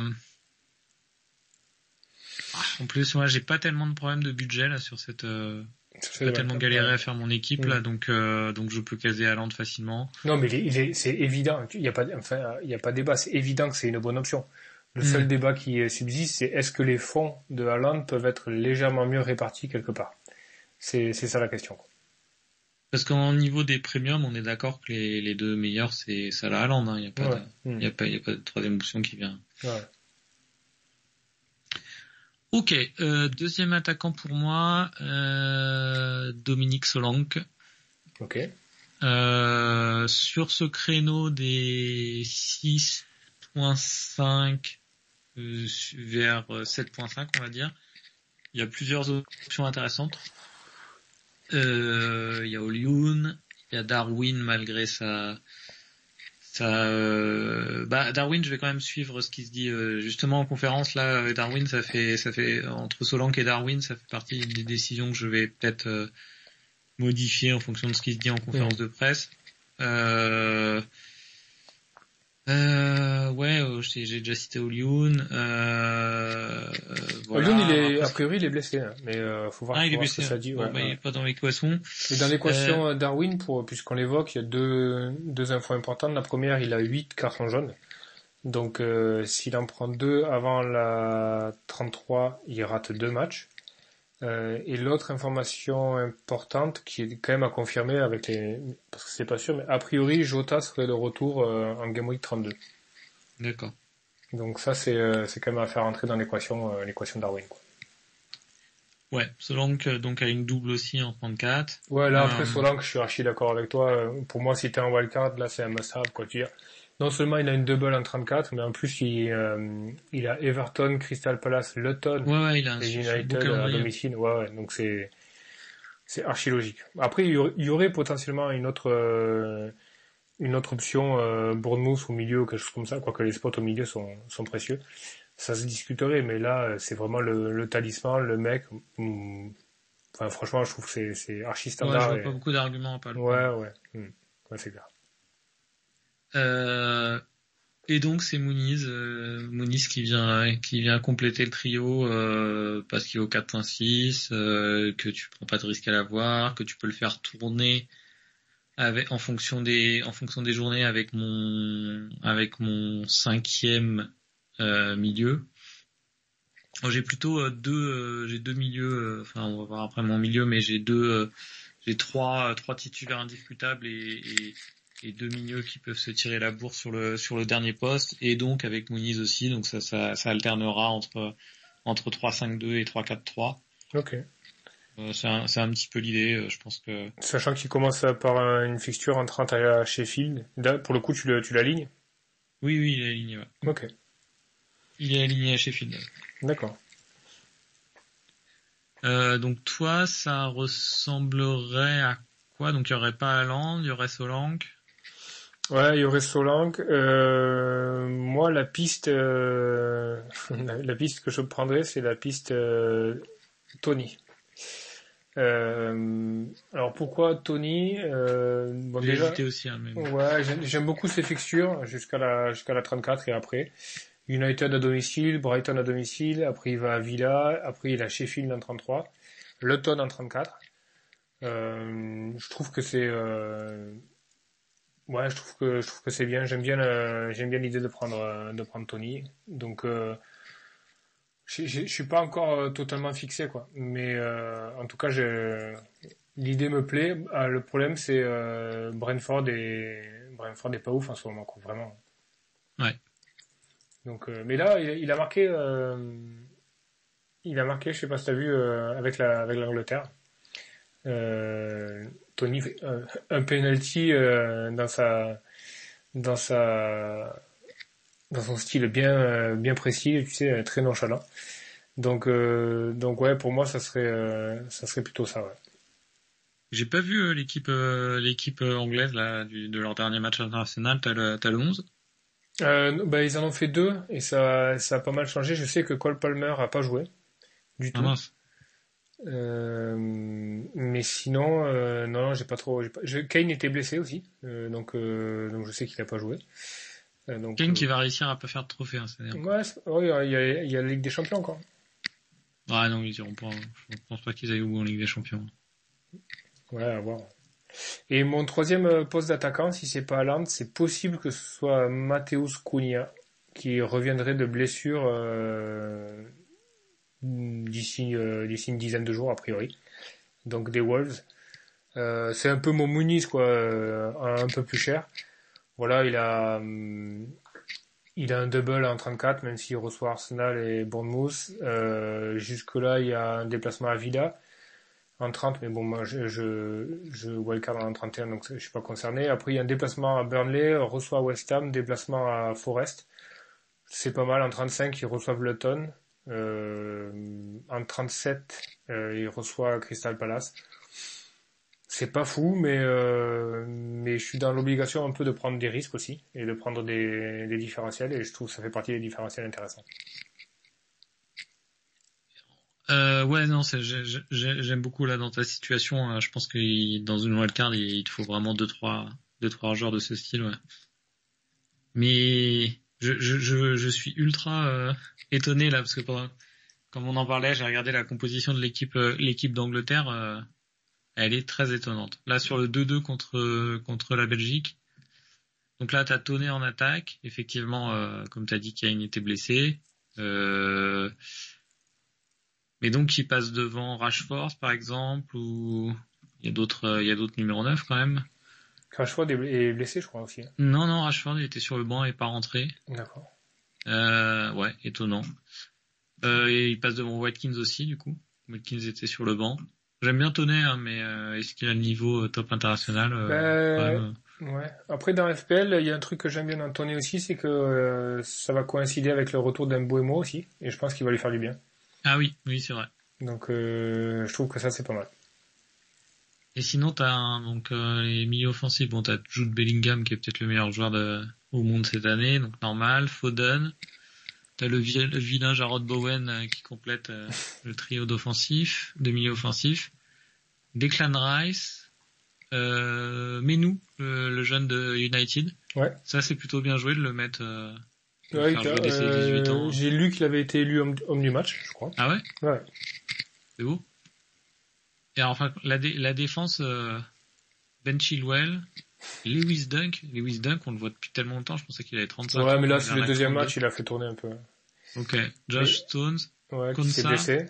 en plus, moi, j'ai pas tellement de problèmes de budget là sur cette. Euh, J'ai pas tellement galéré à faire mon équipe mmh. là, donc euh, donc je peux caser Haaland facilement. Non, mais il est, il est, c'est évident. Il y a pas, enfin, il y a pas débat. C'est évident que c'est une bonne option. Le mmh. seul débat qui subsiste, c'est est-ce que les fonds de Haaland peuvent être légèrement mieux répartis quelque part. C'est c'est ça la question. Parce qu'au niveau des premiums, on est d'accord que les les deux meilleurs c'est Salah Haaland. Hein. Il y a pas, ouais. de, mmh. il y a pas, il y a pas de troisième option qui vient. Ouais. Ok, euh, deuxième attaquant pour moi, euh, Dominique Solanke. Ok. Euh, sur ce créneau des six virgule cinq euh, vers sept virgule cinq, on va dire, il y a plusieurs options intéressantes. Euh, il y a Olioun, il y a Darwin malgré sa... Ça, euh, bah Darwin, je vais quand même suivre ce qui se dit euh, justement en conférence là. Darwin, ça fait, ça fait entre Solanke et Darwin, ça fait partie des décisions que je vais peut-être euh, modifié en fonction de ce qui se dit en conférence mmh. de presse. Euh, euh, ouais, euh, j'ai, j'ai déjà cité Olioun. Euh, voilà. Olioun, il est, Après, a priori, il est blessé, hein, mais euh, faut voir, ah, faut il est voir blessé. ce que ça dit. Bon, Ouais, bah, ouais. il est pas dans l'équation. Et dans l'équation Euh, Darwin, pour, puisqu'on l'évoque, il y a deux, deux infos importantes. La première, il a huit cartons jaunes. Donc, euh, s'il en prend deux avant la trente-trois, il rate deux matchs. Euh, et l'autre information importante, qui est quand même à confirmer avec les, parce que c'est pas sûr, mais a priori, Jota serait de retour euh, en Game Week trente-deux. D'accord. Donc ça, c'est, euh, c'est quand même à faire entrer dans l'équation, euh, l'équation Darwin, quoi. Ouais, Solanke donc a une double aussi en trente-quatre. Ouais, là, après, Euh, Solanke, je suis archi d'accord avec toi. Pour moi, si t'es un wildcard, là, c'est un must-have, quoi. Tu veux dire, non seulement il a une double en trente-quatre, mais en plus, il, euh, il a Everton, Crystal Palace, Luton ouais, ouais, il a un et super beau United à calendrier. domicile. Ouais, ouais, donc c'est, c'est archi logique. Après, il y aurait, il y aurait potentiellement une autre, euh, une autre option, euh, Bournemouth au milieu ou quelque chose comme ça, quoique les spots au milieu sont, sont précieux. Ça se discuterait, mais là, c'est vraiment le, le talisman, le mec. hum, Enfin, franchement, je trouve que c'est, c'est archi Ouais, je standard. vois et... pas beaucoup d'arguments à pas le Ouais, prendre. ouais. hum, Ouais, c'est clair. Euh, et donc c'est Muniz, euh, Muniz qui vient qui vient compléter le trio euh, parce qu'il est au quatre point six, euh, que tu prends pas de risque à l'avoir, que tu peux le faire tourner avec en fonction des en fonction des journées avec mon avec mon cinquième euh, milieu. Alors, j'ai plutôt euh, deux euh, j'ai deux milieux, euh, enfin on va voir après mon milieu, mais j'ai deux euh, j'ai trois trois titulaires indiscutables et, et et deux milieux qui peuvent se tirer la bourre sur le sur le dernier poste, et donc avec Muniz aussi, donc ça ça, ça alternera entre entre trois cinq deux et trois quatre trois. Ok. Euh, c'est un c'est un petit peu l'idée, euh, je pense que Sachant qu'il commence par un- une fixture en trente à Sheffield. Là, pour le coup, tu, le, tu l'alignes? oui oui il est aligné, ouais. Ok. Il est aligné à Sheffield. D'accord. Euh, donc toi ça ressemblerait à quoi? Donc il y aurait pas Haaland, il y aurait Solanke. Ouais, il y aurait Solanke. Euh, moi, la piste, euh, la, la piste que je prendrais, c'est la piste euh, Tony. Euh, alors pourquoi Tony? euh, Bon, J'ai déjà, hésité aussi, hein, mais bon. ouais, j'aime, j'aime beaucoup ses fixtures jusqu'à la jusqu'à la trente-quatre et après. United à domicile, Brighton à domicile, après il va à Villa, après il a Sheffield en trente-trois, Luton en trente-quatre. Euh, je trouve que c'est euh, ouais, je trouve que je trouve que c'est bien. J'aime bien euh, j'aime bien l'idée de prendre euh, de prendre Tony. Donc euh, je je je suis pas encore euh, totalement fixé quoi, mais euh, en tout cas je l'idée me plaît. Ah, le problème c'est euh, Brentford et Brentford est pas ouf en ce moment quoi, vraiment. Ouais. Donc euh, mais là il, il a marqué euh, il a marqué, je sais pas si t'as vu euh, avec la avec l'Angleterre. Euh, Tony fait un, un penalty euh, dans sa dans sa dans son style bien euh, bien précis, tu sais, très nonchalant. Donc euh, donc ouais, pour moi ça serait euh, ça serait plutôt ça, ouais. J'ai pas vu euh, l'équipe euh, l'équipe euh, anglaise là du, de leur dernier match international. T'as le t'as le onze? Euh, bah ils en ont fait deux et ça ça a pas mal changé. Je sais que Cole Palmer a pas joué du Ah tout. mince. Euh, mais sinon, euh, non, non, j'ai pas trop. J'ai pas... je- Kane était blessé aussi, euh, donc euh, donc je sais qu'il a pas joué. Euh, donc Kane euh, qui va réussir à pas faire de trophée, hein, c'est-à-dire. ouais, c'est- ouais, il y a, il y a la Ligue des Champions encore. Ah non, ils iront pas. Je pense pas qu'ils aillent au bout en Ligue des Champions. Ouais, à voir. Et mon troisième euh, poste d'attaquant, si c'est pas Haaland, c'est possible que ce soit Mateus Cunha qui reviendrait de blessure euh, d'ici euh, d'ici une dizaine de jours a priori. Donc des Wolves. Euh, c'est un peu mon Muniz quoi, euh, un, un peu plus cher. Voilà, il a hum, il a un double en trente-quatre, même s'il reçoit Arsenal et Bournemouth. Euh, jusque-là, il y a un déplacement à Villa en trente, mais bon, moi, je, je, je wildcard en trente et un, donc je suis pas concerné. Après, il y a un déplacement à Burnley, reçoit West Ham, déplacement à Forest. C'est pas mal. En trente-cinq, ils reçoivent Luton. Euh, en trente-sept, euh, ils reçoivent Crystal Palace. C'est pas fou, mais euh, mais je suis dans l'obligation un peu de prendre des risques aussi et de prendre des, des différentiels, et je trouve que ça fait partie des différentiels intéressants. Euh, ouais, non, c'est, j'ai, j'ai, j'aime beaucoup là dans ta situation. Je pense que dans une wildcard, il te faut vraiment deux, trois, deux, trois joueurs de ce style, ouais. Mais je, je, je, je suis ultra euh, étonné là parce que pendant, comme on en parlait, j'ai regardé la composition de l'équipe, euh, l'équipe d'Angleterre. Euh, elle est très étonnante. Là, sur le deux deux contre contre la Belgique. Donc là, t'as Toney en attaque. Effectivement, euh, comme t'as dit, Kane était blessé. Euh, mais donc, il passe devant Rashford, par exemple, ou il y a d'autres, il y a d'autres numéro neuf quand même. Rashford est blessé, je crois aussi. Non, non, Rashford il était sur le banc et pas rentré. D'accord. Euh, ouais, étonnant. Euh, et il passe devant Watkins aussi, du coup. Watkins était sur le banc. J'aime bien Toney, hein, mais euh, est-ce qu'il a le niveau euh, top international euh, ben, ouais, euh... ouais. Après, dans F P L, il y a un truc que j'aime bien dans Toney aussi, c'est que euh, ça va coïncider avec le retour d'Mbeumo aussi, et je pense qu'il va lui faire du bien. Ah oui, oui, c'est vrai. Donc, euh, je trouve que ça, c'est pas mal. Et sinon, t'as un, donc euh, les milieux offensifs. Bon, t'as Jude Bellingham qui est peut-être le meilleur joueur de, au monde cette année, donc normal. Foden. T'as le, vi- le vilain Jarrod Bowen euh, qui complète euh, le trio d'offensifs, de milieux offensifs. Declan Rice. Euh, Menou, le, le jeune de United. Ouais. Ça, c'est plutôt bien joué de le mettre. Euh, de ouais, faire jouer dès ses dix-huit ans. J'ai lu qu'il avait été élu homme, homme du match, je crois. Ah ouais? Ouais. C'est beau. Et alors, enfin, la, dé- la défense, euh, Ben Chilwell, Lewis Dunk. Lewis Dunk, on le voit depuis tellement longtemps, je pensais qu'il avait trente-cinq ans. Ouais, mais là, c'est le deuxième match, il a fait tourner un peu. Ok. Josh Et... Stones. Ouais, qui s'est blessé.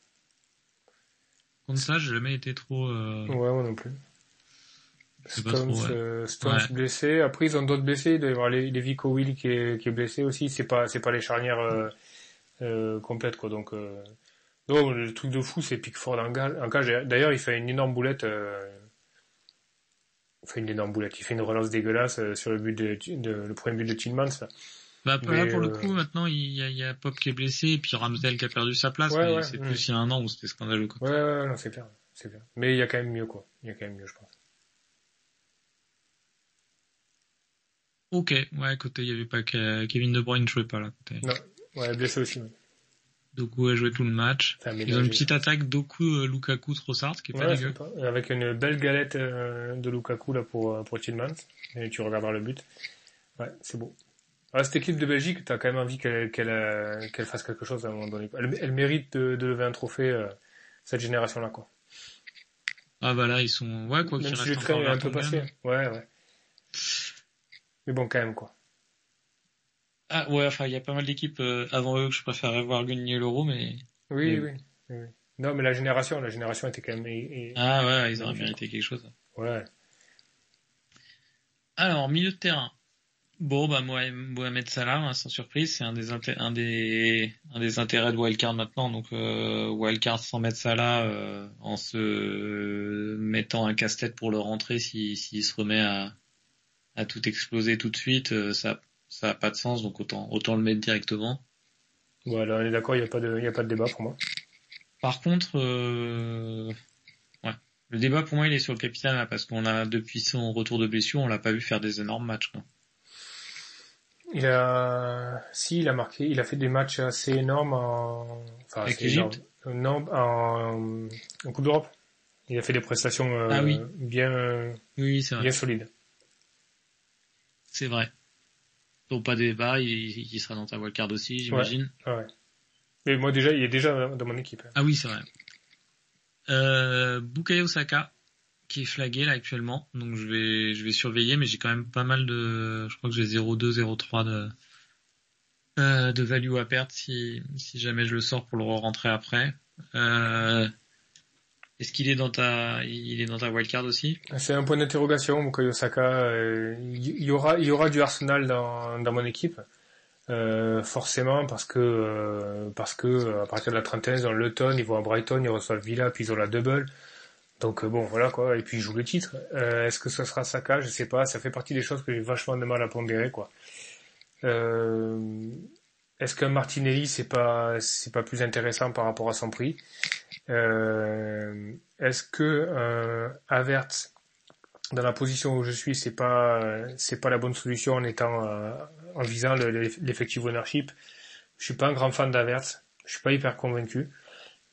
Konsa, j'ai jamais été trop... Euh... Ouais, moi non plus. Stones, trop, ouais. euh, Stones ouais. blessé. Après, ils ont d'autres blessés. Il doit y avoir Levi Colwill qui est, qui est blessé aussi. C'est pas, c'est pas les charnières euh, euh, complètes, quoi. Donc, euh... non, le truc de fou, c'est Pickford en cage. En cage. D'ailleurs, il fait une énorme boulette. Euh... Il fait une énorme boulette. Il fait une relance dégueulasse euh, sur le but de, de, le premier but de Tillmans. Là. Bah, mais, là, pour euh... le coup, maintenant, il y a, il y a Pop qui est blessé et puis Ramsdale qui a perdu sa place. Ouais, mais ouais, c'est ouais. plus il y a un an où c'était scandaleux, quoi. Ouais, ouais, non, c'est clair. C'est clair. Mais il y a quand même mieux, quoi. Il y a quand même mieux, je pense. Ok, ouais, côté, il y avait pas que Kevin De Bruyne ne jouait pas là. Côté. Non, ouais, blessé aussi. Ouais. Doku a joué tout le match. Enfin, ils ont une petite attaque Doku, euh, Lukaku, Trossard, qui est pas ouais, dégueu. Pas. Avec une belle galette euh, de Lukaku là pour pour Tillmans. Et tu regarderas le but. Ouais, c'est beau. Alors, cette équipe de Belgique, t'as quand même envie qu'elle qu'elle euh, qu'elle fasse quelque chose à un moment donné. Elle, elle mérite de, de lever un trophée euh, cette génération là, quoi. Ah bah là, ils sont ouais quoi. Même qu'il si reste le train est un peu Vertonghen. passé. Ouais, ouais. Mais bon, quand même, quoi. Ah ouais, enfin il y a pas mal d'équipes euh, avant eux que je préférerais voir gagner l'Euro, mais. Oui, mais... oui, oui. Non, mais la génération, la génération était quand même. Et, et... Ah ouais, ils auraient mérité quelque chose. Ouais. Alors milieu de terrain. Bon bah Mohamed Salah, hein, sans surprise, c'est un des inté- un des un des intérêts de Wildcard maintenant. Donc euh, Wildcard sans mettre Salah, euh, en se mettant un casse-tête pour le rentrer si s'il se remet à à tout exploser tout de suite, euh, ça ça a pas de sens. Donc autant autant le mettre directement. Voilà, on est d'accord, il y a pas de il y a pas de débat pour moi. Par contre, euh, ouais, le débat pour moi il est sur le capitaine là, parce qu'on a depuis son retour de blessure, on l'a pas vu faire des énormes matchs, quoi. Il a, si, il a marqué, il a fait des matchs assez énormes en, enfin, avec assez l'Égypte. énormes. Non, en, en Coupe d'Europe. Il a fait des prestations euh, Ah oui. bien, Oui, c'est vrai. bien solides. C'est vrai. Donc pas de débat, il, il sera dans ta wildcard aussi, j'imagine. Ouais, ouais. Mais moi déjà, il est déjà dans mon équipe. Ah oui, c'est vrai. Euh, Bukayo Saka, qui est flagué là actuellement, donc je vais je vais surveiller, mais j'ai quand même pas mal de, je crois que j'ai zéro virgule deux, zéro virgule trois de euh, de value à perdre si si jamais je le sors pour le rentrer après. Euh, est-ce qu'il est dans ta il est dans ta wildcard aussi? C'est un point d'interrogation, Bukayo Saka. Euh, il y aura il y aura du Arsenal dans dans mon équipe. Euh, forcément parce que euh, parce que à partir de la trentaine ils ont le Luton, ils vont à Brighton, ils reçoivent Villa, puis ils ont la double. Donc euh, bon voilà quoi, et puis ils jouent le titre. Euh, est-ce que ce sera Saka? Je sais pas, ça fait partie des choses que j'ai vachement de mal à pondérer, quoi. Euh, est-ce qu'un Martinelli c'est pas c'est pas plus intéressant par rapport à son prix? Euh, est-ce que un Havertz dans la position où je suis c'est pas c'est pas la bonne solution en étant euh, en visant le, l'effective ownership? Je suis pas un grand fan d'Havertz, je suis pas hyper convaincu.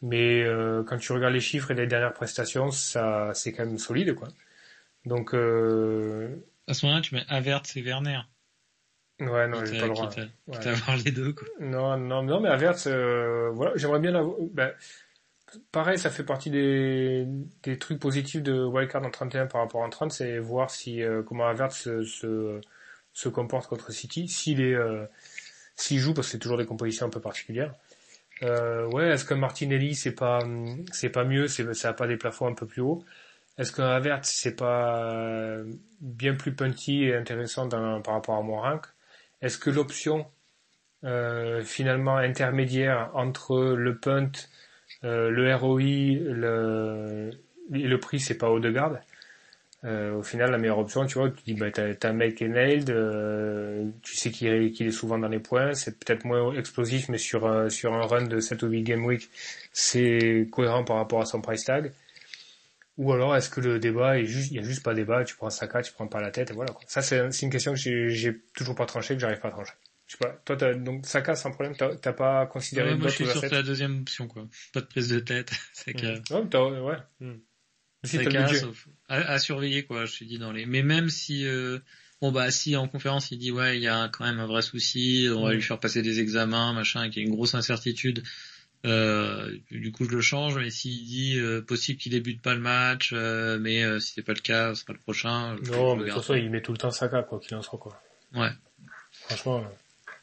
Mais euh, quand tu regardes les chiffres et les dernières prestations, ça, c'est quand même solide, quoi. Donc, euh... à ce moment-là, tu mets Havertz et Werner. Ouais, non, j'ai pas le droit. Quitte à, ouais. quitte à avoir les deux, quoi. Non, non, non, mais Havertz, euh, voilà, j'aimerais bien l'avoir. Ben, pareil, ça fait partie des, des trucs positifs de Wildcard en trente et un par rapport en trente, c'est voir si euh, comment Havertz se, se, se comporte contre City, s'il est, euh, s'il joue, parce que c'est toujours des compositions un peu particulières. Euh, ouais, est-ce que Martinelli c'est pas, c'est pas mieux, c'est, ça a pas des plafonds un peu plus hauts? Est-ce qu'un Havertz c'est pas bien plus punty et intéressant dans, par rapport à Morinck? Est-ce que l'option euh, finalement intermédiaire entre le punt, euh, le R O I, le, et le prix, c'est pas Odegaard? Euh, au final, la meilleure option, tu vois, tu dis, bah, t'as, t'as un mec qui est nailed, euh, tu sais qu'il est, qu'il est souvent dans les points, c'est peut-être moins explosif, mais sur, euh, sur un run de sept ou huit game week, c'est cohérent par rapport à son price tag. Ou alors, est-ce que le débat est juste, il y a juste pas débat, tu prends Saka, tu prends pas la tête, et voilà, quoi. Ça, c'est, c'est une question que j'ai, j'ai toujours pas tranché, que j'arrive pas à trancher. Je sais pas. Toi, t'as, donc, Saka, sans problème, t'as, t'as pas considéré Ouais, moi, je d'autres suis sur assets? la deuxième option, quoi. Pas de prise de tête. C'est que, Mmh. Ouais, t'as, ouais. Mmh. Si t'as le Saka, budget. sauf, à, à surveiller, quoi, je te dis dans les, mais même si, euh, bon, bah, si en conférence, il dit, ouais, il y a quand même un vrai souci, on va Mmh. lui faire passer des examens, machin, qu'il y a une grosse incertitude, euh, du coup, je le change, mais s'il dit, euh, possible qu'il débute pas le match, euh, mais, euh, si c'est pas le cas, ce sera le prochain. Je, Non, je mais de le toute façon, il met tout le temps Saka, quoi, qu'il en soit, quoi. Ouais. Franchement. Euh...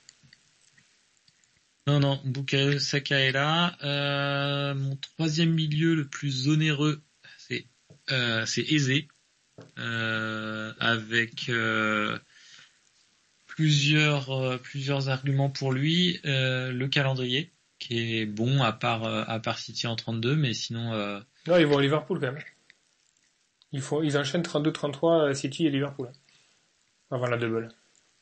Non, non, Bukayo Saka est là. Euh, mon troisième milieu le plus onéreux, c'est euh, c'est Eze, euh, avec euh, plusieurs euh, plusieurs arguments pour lui. Euh, le calendrier, qui est bon à part euh, à part City en trente-deux, mais sinon. Euh... Non, ils vont à Liverpool quand même. Ils font, ils enchaînent trente-deux trente-trois City et Liverpool avant la double.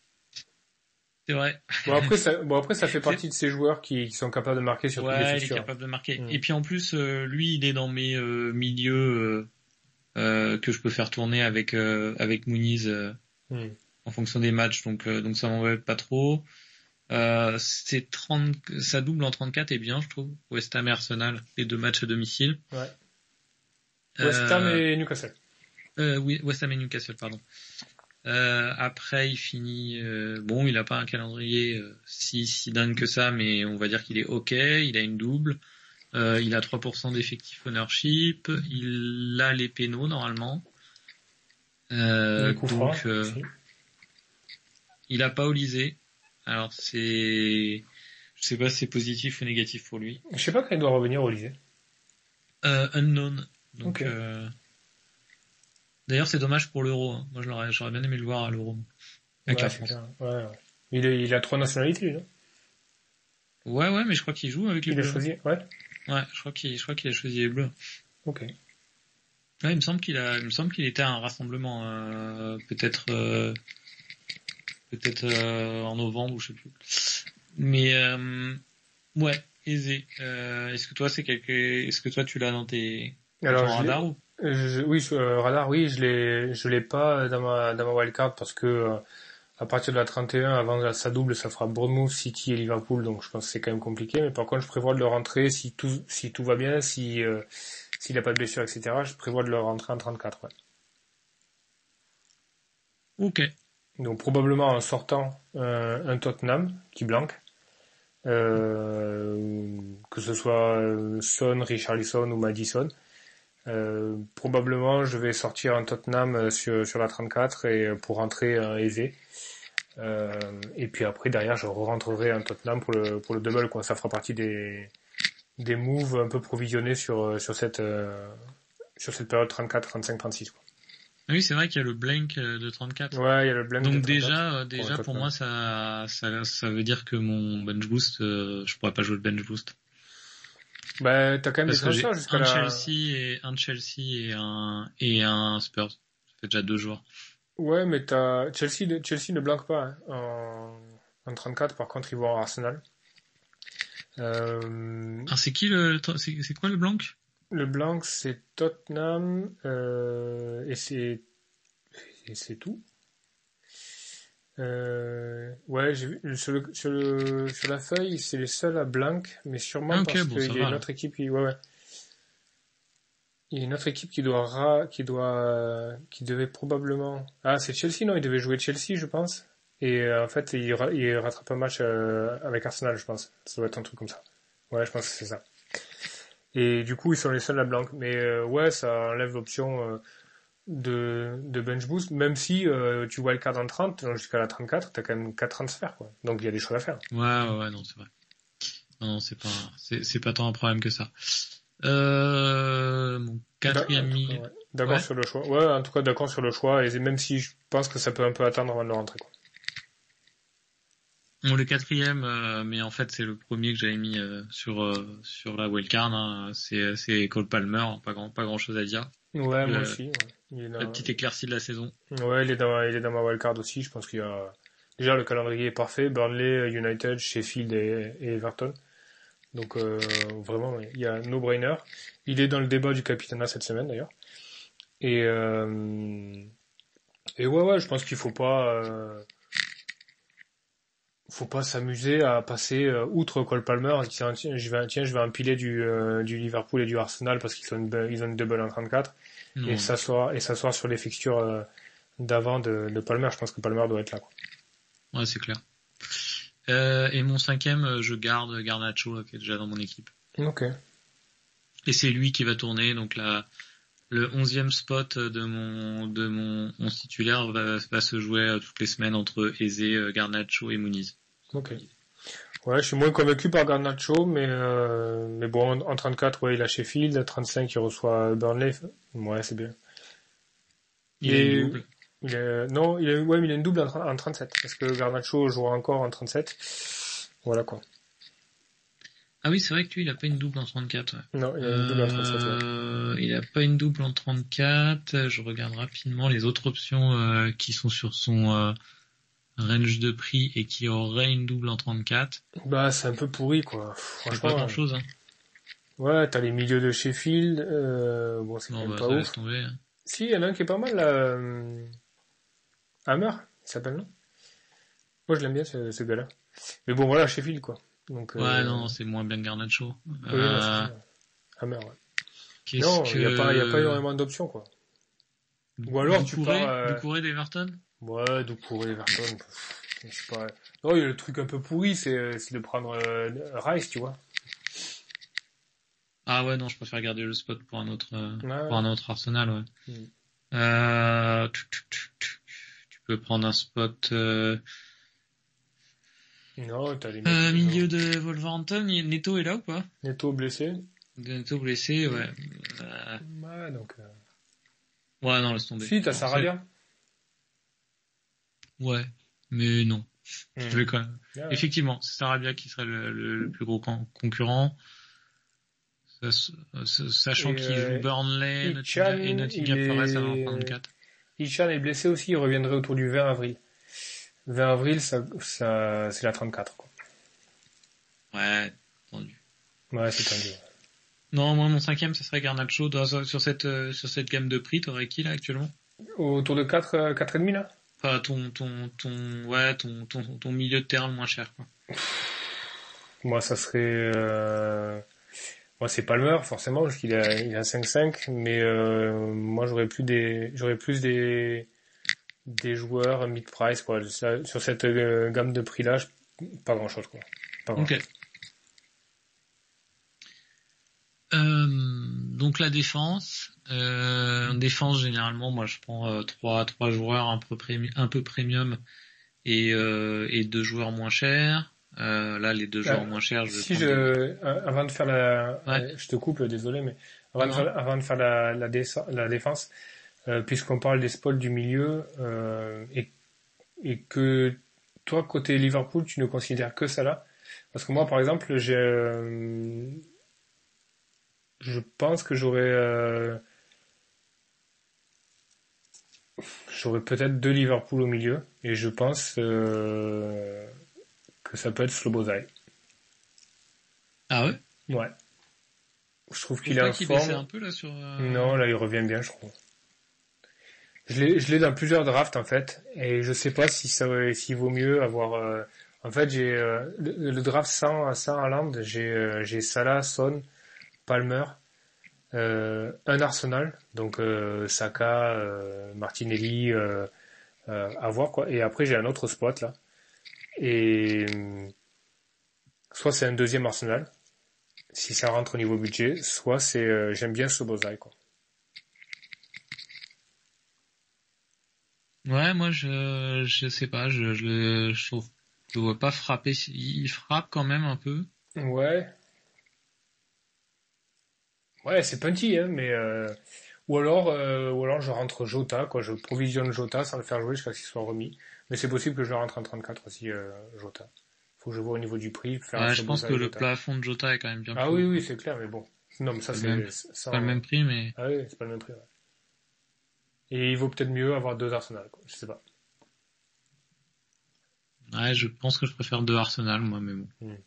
C'est vrai. Bon après ça, bon après ça fait partie de ces joueurs qui, qui sont capables de marquer sur ouais, tous les fixtures. fixtures. Il est capable de marquer. Mmh. Et puis en plus, euh, lui, il est dans mes euh, milieux euh, euh, que je peux faire tourner avec euh, avec Muniz euh, mmh. en fonction des matchs, donc euh, donc ça m'embête pas trop. Euh, c'est trente, ça double en trente-quatre est bien, je trouve. West Ham et Arsenal, les deux matchs à domicile. Ouais. West Ham euh, et Newcastle. Euh, oui, West Ham et Newcastle, pardon. Euh, après, il finit. Euh, bon, il a pas un calendrier euh, si si dingue que ça, mais on va dire qu'il est ok. Il a une double. Euh, il a trois pour cent d'effectif ownership. Il a les pénaux normalement. Euh, donc, euh, il a pas Olysée. Alors c'est, je sais pas si c'est positif ou négatif pour lui. Je sais pas quand il doit revenir au lycée. Euh, unknown. Donc. Okay. Euh... D'ailleurs, c'est dommage pour l'Euro. Hein. Moi, je l'aurais, j'aurais bien aimé le voir à l'Euro. Avec ouais, la France. Ouais, ouais. Il, est, il a trois nationalités, lui, non? Ouais, ouais, mais je crois qu'il joue avec les il Bleus. Il a choisi, ouais. Ouais, je crois qu'il, je crois qu'il a choisi les Bleus. Ok. Ouais, il me semble qu'il a, il me semble qu'il était à un rassemblement, euh, peut-être, euh, peut-être euh, en novembre ou je sais plus. Mais euh, ouais, aisé. Euh, est-ce que toi, c'est quelque, est-ce que toi, tu l'as dans tes, Alors, dans ton radar ou? Je, oui, sur euh, radar, oui, je l'ai, je l'ai pas dans ma, dans ma wildcard parce que euh, à partir de la trente et un, avant sa double, ça fera Bournemouth, City et Liverpool, donc je pense que c'est quand même compliqué. Mais par contre, je prévois de le rentrer si tout, si tout va bien, si euh, s'il a pas de blessure, et cetera. Je prévois de le rentrer en trente-quatre. Ouais. Ok. Donc probablement en sortant euh, un Tottenham qui blanque, euh, que ce soit Son, Richarlison ou Maddison. Euh, probablement je vais sortir un Tottenham sur, sur la trente-quatre et pour rentrer un Eze. Euh, et puis après derrière je re-rentrerai un Tottenham pour le pour le double, quoi. Ça fera partie des des moves un peu provisionnés sur sur cette euh, sur cette période trente-quatre, trente-cinq, trente-six, quoi. Oui, c'est vrai qu'il y a le blank de trente-quatre. Ouais, il y a le blank. Donc de trente-quatre déjà euh, déjà pour, pour moi ça, ça ça veut dire que mon bench boost euh, je pourrais pas jouer le bench boost. Bah, t'as quand même Parce des transferts jusqu'à un la... Chelsea et un Chelsea et un et un Spurs. Ça fait déjà deux joueurs. Ouais, mais t'as Chelsea, Chelsea ne blanque pas hein, en... en trente-quatre. Par contre, ils vont à Arsenal. Euh... Ah, c'est qui le c'est, c'est quoi le blanc? Le blanc, c'est Tottenham euh... et c'est et c'est tout. Euh, ouais, j'ai vu, sur, le, sur, le, sur la feuille, c'est les seuls à blanc, mais sûrement Ah, ok, parce bon, qu'il ça y a va. une autre équipe qui, ouais, ouais. Il y a une autre équipe qui doit, ra, qui doit, euh, qui devait probablement, ah, c'est Chelsea, non, il devait jouer Chelsea, je pense. Et euh, en fait, il, ra, il rattrape un match euh, avec Arsenal, je pense. Ça doit être un truc comme ça. Ouais, je pense que c'est ça. Et du coup, ils sont les seuls à blanc. Mais euh, ouais, ça enlève l'option euh, de, de bench boost, même si euh, tu wildcard en trente, donc jusqu'à la trente-quatre, t'as quand même quatre transferts, quoi. Donc il y a des choses à faire. Ouais, ouais, ouais, non, c'est vrai. Non, non, c'est pas, c'est, c'est pas tant un problème que ça. Euh, mon quatrième D'a- en tout cas, milieu. ouais. D'accord Ouais. sur le choix. Ouais, en tout cas, d'accord sur le choix. Et même si je pense que ça peut un peu attendre avant de le rentrer, quoi. Bon, le quatrième, euh, mais en fait c'est le premier que j'avais mis euh, sur euh, sur la wildcard. Hein, c'est c'est Cole Palmer, pas grand pas grand chose à dire. Ouais, moi Le, aussi. Ouais. Il est la dans... petite éclaircie de la saison. Ouais, il est dans, il est dans ma wildcard aussi. Je pense qu'il y a déjà le calendrier est parfait. Burnley, United, Sheffield et, et Everton. Donc euh, vraiment, il y a no brainer. Il est dans le débat du capitana cette semaine d'ailleurs. Et euh... et ouais, ouais, je pense qu'il faut pas. Euh... Faut pas s'amuser à passer euh, outre Cole Palmer en se disant tiens je vais tiens je vais empiler du euh, du Liverpool et du Arsenal parce qu'ils ont une, ils ont une double en trente-quatre Non, et s'asseoir et s'asseoir sur les fixtures euh, d'avant de, de Palmer. Je pense que Palmer doit être là, quoi. ouais, c'est clair. Euh, et mon cinquième, je garde Garnacho là, qui est déjà dans mon équipe. Ok. Et c'est lui qui va tourner, donc la le onzième spot de mon de mon onze titulaire va, va se jouer toutes les semaines entre Eze, Garnacho et Muniz. Ok. Ouais, je suis moins convaincu par Garnacho, mais euh, mais bon, en trente-quatre, ouais, il a Sheffield, trente-cinq, il reçoit Burnley. Ouais, c'est bien. Il a une double. Il est, non, il a, ouais, mais il a une double en, en trente-sept. Parce que Garnacho jouera encore en trente-sept. Voilà, quoi. Ah oui, c'est vrai que lui, il a pas une double en trente-quatre. Ouais. Non, il a une double en trente-sept, ouais. Euh, il a pas une double en trente-quatre. Je regarde rapidement les autres options euh, qui sont sur son euh, range de prix et qui auraient une double en trente-quatre. Bah, c'est un peu pourri, quoi. C'est Franchement. pas grand chose, hein. Ouais, t'as les milieux de Sheffield. Euh, bon, c'est quand Non, même bah, pas ça ouf. laisse tomber. Hein. Si, il y en a un qui est pas mal, là. euh, Hammer, il s'appelle, non? Moi, je l'aime bien, ce, ce gars-là. Mais bon, voilà, Sheffield, quoi. Donc, Ouais, euh... non, c'est moins bien que Garnacho. oui, Euh, non, c'est ça. Hammer, ouais. qu'est-ce Non, que... il n'y a, pas- y a pas énormément d'options, quoi. Ou alors, tu Doucouré, pars... Euh... Doucouré d'Everton? Ouais, Doucouré, Everton. pff, C'est pas... Non, il y a le truc un peu pourri, c'est, c'est de prendre euh, Rice, tu vois. Ah ouais, non, je préfère garder le spot pour un autre, euh, Ouais. pour un autre Arsenal, ouais. Mm. Euh, tu, tu, tu, tu, tu peux prendre un spot, euh, Non, t'as les mecs... euh, qui milieu jouent. de Wolverhampton. Neto est là ou pas? Neto blessé. Neto blessé, ouais. Euh, Ouais, donc... Euh... ouais, non, laisse tomber. Si, t'as Non, Sarabia. c'est- Ouais, mais non. Mm. Je vais quand même. Ouais, ouais. Effectivement, c'est Sarabia qui serait le, le, le plus gros con- concurrent. Ça- ça- Sachant Et, qu'il euh, joue Burnley Ichan, Nottingham- et Nottingham il Forest à est- vingt-quatre. Ishan est blessé aussi, il reviendrait autour du vingt avril. vingt avril, ça, ça, c'est la trente-quatre, quoi. Ouais, entendu. Ouais, c'est tendu. Non, moi, mon cinquième, ça serait Garnacho. Dans- sur cette, euh, sur cette gamme de prix, t'aurais qui, là, actuellement? Autour de quatre, euh, quatre et demi, là? Enfin, ton, ton, ton, ouais, ton, ton, ton milieu de terrain le moins cher, quoi. Moi, ça serait, euh... moi, c'est Palmer, forcément, parce qu'il a, il a cinq cinq, mais, euh, moi, j'aurais plus des, j'aurais plus des, des joueurs mid-price, quoi. Ça, sur cette euh, gamme de prix-là, je- pas grand chose, quoi. Pas grand Ok. chose. Euh, donc la défense, euh, en défense généralement, moi je prends euh, trois trois joueurs un peu prémi- un peu premium et euh, et deux joueurs moins chers. Euh, là les deux joueurs Euh, moins chers, je vais Si prendre je, des- euh, avant de faire la, Ouais. euh, je te coupe, désolé, mais avant de Non. faire, avant de faire la, la, déce- la défense, euh, puisqu'on parle des spots du milieu, euh, et, et que toi, côté Liverpool, tu ne considères que ça là, parce que moi, par exemple, j'ai, euh, je pense que j'aurais, euh, j'aurais peut-être deux Liverpool au milieu, et je pense euh, que ça peut être Slobozai. Ah ouais. Ouais. Je trouve Je qu'il trouve est pas en qu'il forme. baissait un peu là sur. euh, Non, là, il revient bien, je trouve. Je l'ai, je l'ai dans plusieurs drafts en fait, et je sais pas si ça, s'il vaut mieux avoir. Euh, en fait, j'ai euh, le, le draft sans sans Haaland, j'ai euh, j'ai Salah, Son, Palmer, euh, un Arsenal, donc euh, Saka, euh, Martinelli, euh, euh, à voir quoi. Et après j'ai un autre spot là, et euh, soit c'est un deuxième Arsenal, si ça rentre au niveau budget, soit c'est euh, j'aime bien Szoboszlai quoi. Ouais, moi je je sais pas, je je le je trouve je le vois pas frapper. Il frappe quand même un peu. Ouais. Ouais, c'est punchy, hein, mais euh, ou alors, euh, ou alors je rentre Jota, quoi, je provisionne Jota sans le faire jouer jusqu'à ce qu'il soit remis. Mais c'est possible que je le rentre en trente-quatre aussi, euh, Jota. Faut que je vois au niveau du prix, faire un Ouais, je pense que Szoboszlai le Jota. plafond de Jota est quand même bien Ah plus oui, haut, oui, quoi. c'est clair, mais bon. Non, mais ça C'est c'est le même, sans... pas le même prix, mais Ah oui, c'est pas le même prix. Ouais. Et il vaut peut-être mieux avoir deux Arsenal, quoi. Je sais pas. ouais, je pense que je préfère deux Arsenal, moi, mais bon. Hmm.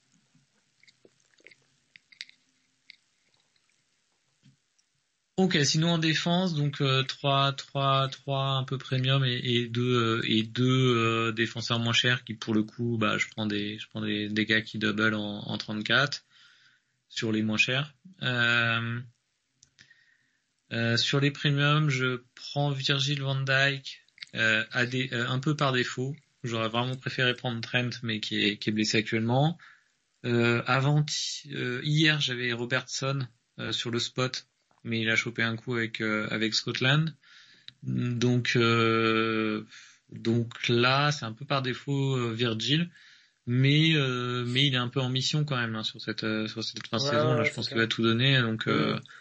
Ok, sinon en défense, donc euh, trois, trois, trois un peu premium et, et deux euh, et deux euh, défenseurs moins chers qui pour le coup, bah je prends des je prends des, des gars qui double en, en trente-quatre sur les moins chers. Euh, euh, sur les premiums, je prends Virgil van Dijk euh, à des, euh, un peu par défaut. J'aurais vraiment préféré prendre Trent, mais qui est qui est blessé actuellement. Euh, avant euh, hier, j'avais Robertson euh, sur le spot, mais il a chopé un coup avec euh, avec Scotland. Donc euh, donc là, c'est un peu par défaut euh, Virgil, mais euh, mais il est un peu en mission quand même hein, sur cette euh, sur cette fin de Ouais, saison. ouais, Là, ouais, je c'est pense qu'il clair. va tout donner. Donc euh, Oui.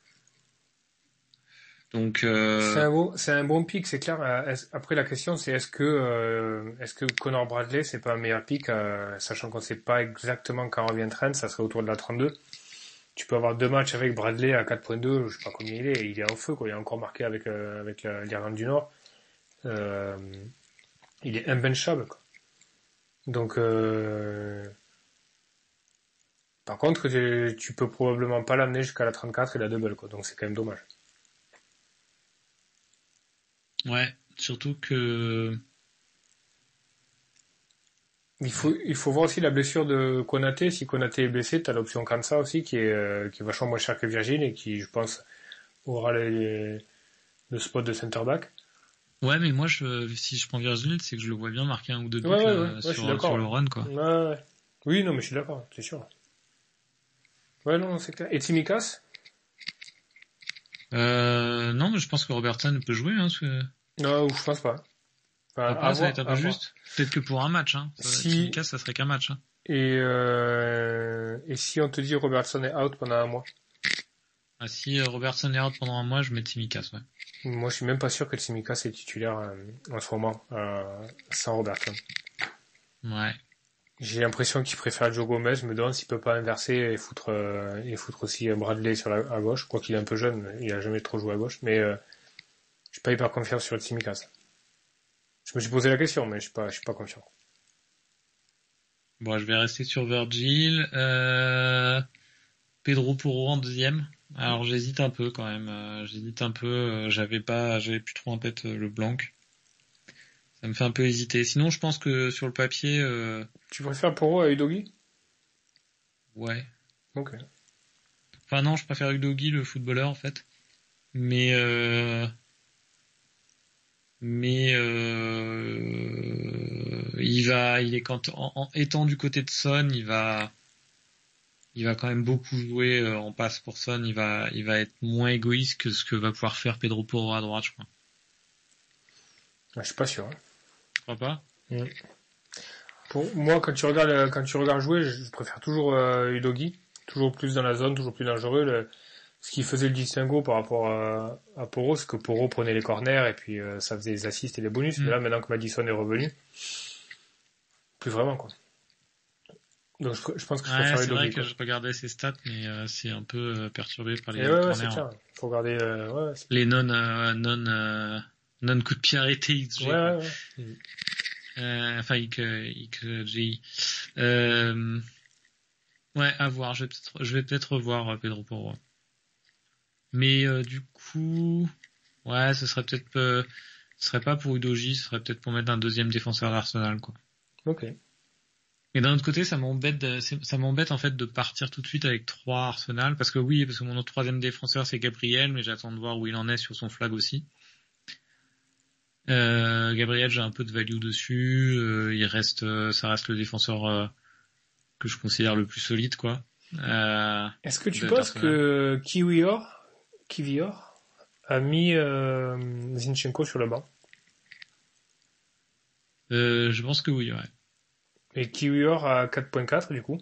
donc C'est euh, un bon, c'est un bon pick, c'est clair. Euh, est-ce- Après, la question, c'est est-ce que, euh, est-ce que Connor Bradley, c'est pas un meilleur pick, euh, sachant qu'on sait pas exactement quand revient Trent, ça serait autour de la trente-deux. Tu peux avoir deux matchs avec Bradley à quatre virgule deux, je sais pas combien il est, il est en feu, quoi. Il est encore marqué avec, euh, avec la- l'Irlande du Nord. Euh, il est imbenchable, quoi. Donc, euh, par contre, tu, tu peux probablement pas l'amener jusqu'à la trente-quatre et la double, quoi. Donc, c'est quand même dommage. ouais, surtout que Il faut, il faut voir aussi la blessure de Konaté. Si Konaté est blessé, t'as l'option Kansa aussi, qui est, euh, qui est vachement moins cher que Virgil et qui, je pense, aura les, les- le spot de center back. ouais, mais moi je si je prends Virgil, c'est que je le vois bien marquer un ou deux buts Ouais, ouais, ouais, là, ouais, je suis sur d'accord. sur le Ouais. run quoi. Ouais, ouais. Oui, non, mais je suis d'accord, c'est sûr. Ouais, non, c'est clair. Et Tsimikas? Euh, non, mais je pense que Robertson peut jouer hein. Parce que... Non, je pense pas. Enfin, Après, à ça va voir, être un à peu voir. juste. Peut-être que pour un match, hein. Si, Tsimikas, ça serait qu'un match, hein. et, euh, et si on te dit Robertson est out pendant un mois? Ah, si euh, Robertson est out pendant un mois, je mets Tsimikas, ouais. Moi, je suis même pas sûr que Tsimikas est titulaire euh, en ce moment, euh, sans Robertson. Ouais. J'ai l'impression qu'il préfère Joe Gomez, je me demande s'il peut pas inverser et foutre, euh, et foutre aussi Bradley sur la, à gauche, quoi qu'il est un peu jeune, il a jamais trop joué à gauche, mais euh, je suis pas hyper confiant sur Tsimikas. Je me suis posé la question, mais je suis pas, je suis pas confiant. Bon, je vais rester sur Virgil. Euh... Pedro Porro en deuxième. Alors j'hésite un peu quand même. Euh, j'hésite un peu. Euh, j'avais pas, j'avais plus trop en tête euh, le blanc. Ça me fait un peu hésiter. Sinon, je pense que sur le papier, euh... Tu préfères Poro à Udogi? ouais. Ok. Enfin non, je préfère Udogi, le footballeur en fait. Mais euh... mais euh... il va, il est quand en, en étant du côté de Son, il va, il va quand même beaucoup jouer euh, en passe pour Son. Il va, il va être moins égoïste que ce que va pouvoir faire Pedro Porro à droite, je crois. Ah, je suis pas sûr. Hein. Tu crois pas? Mm. Pour moi, quand tu regardes, quand tu regardes jouer, je préfère toujours euh, Udogi, toujours plus dans la zone, toujours plus dangereux. Le, ce qui faisait le distinguo par rapport à, à Porro, c'est que Porro prenait les corners et puis euh, ça faisait les assists et les bonus. Mm. Mais là, maintenant que Madison est revenu, plus vraiment quoi. Donc je, je pense que je Ouais, préfère c'est Udogi. vrai que Quoi. je regardais ses stats, mais euh, c'est un peu euh, perturbé par les Et ouais, ouais, corners. c'est clair. Faut regarder. Euh, ouais, c'est... Les non, euh, non, euh, non coup de pied arrêtés X G. Ouais, ouais, ouais. Euh, enfin, X G I. Euh, ouais, à voir. Je vais peut-être, je vais peut-être revoir euh, Pedro Porro. Mais euh, du coup, Ouais, ce serait peut-être, euh, ce serait pas pour Udogie, ce serait peut-être pour mettre un deuxième défenseur d'Arsenal, quoi. Ok. Et d'un autre côté, ça m'embête, de, ça m'embête en fait de partir tout de suite avec trois Arsenal, parce que oui, parce que mon autre troisième défenseur c'est Gabriel, mais j'attends de voir où il en est sur son flag aussi. Euh, Gabriel, j'ai un peu de value dessus, euh, il reste, euh, ça reste le défenseur euh, que je considère le plus solide, quoi. Euh, Est-ce que tu de- penses d'Arsenal. que Kiwior, Kiwior a mis euh, Zinchenko sur le banc? Euh, je pense que oui, ouais. Et Kiwior a quatre virgule quatre du coup?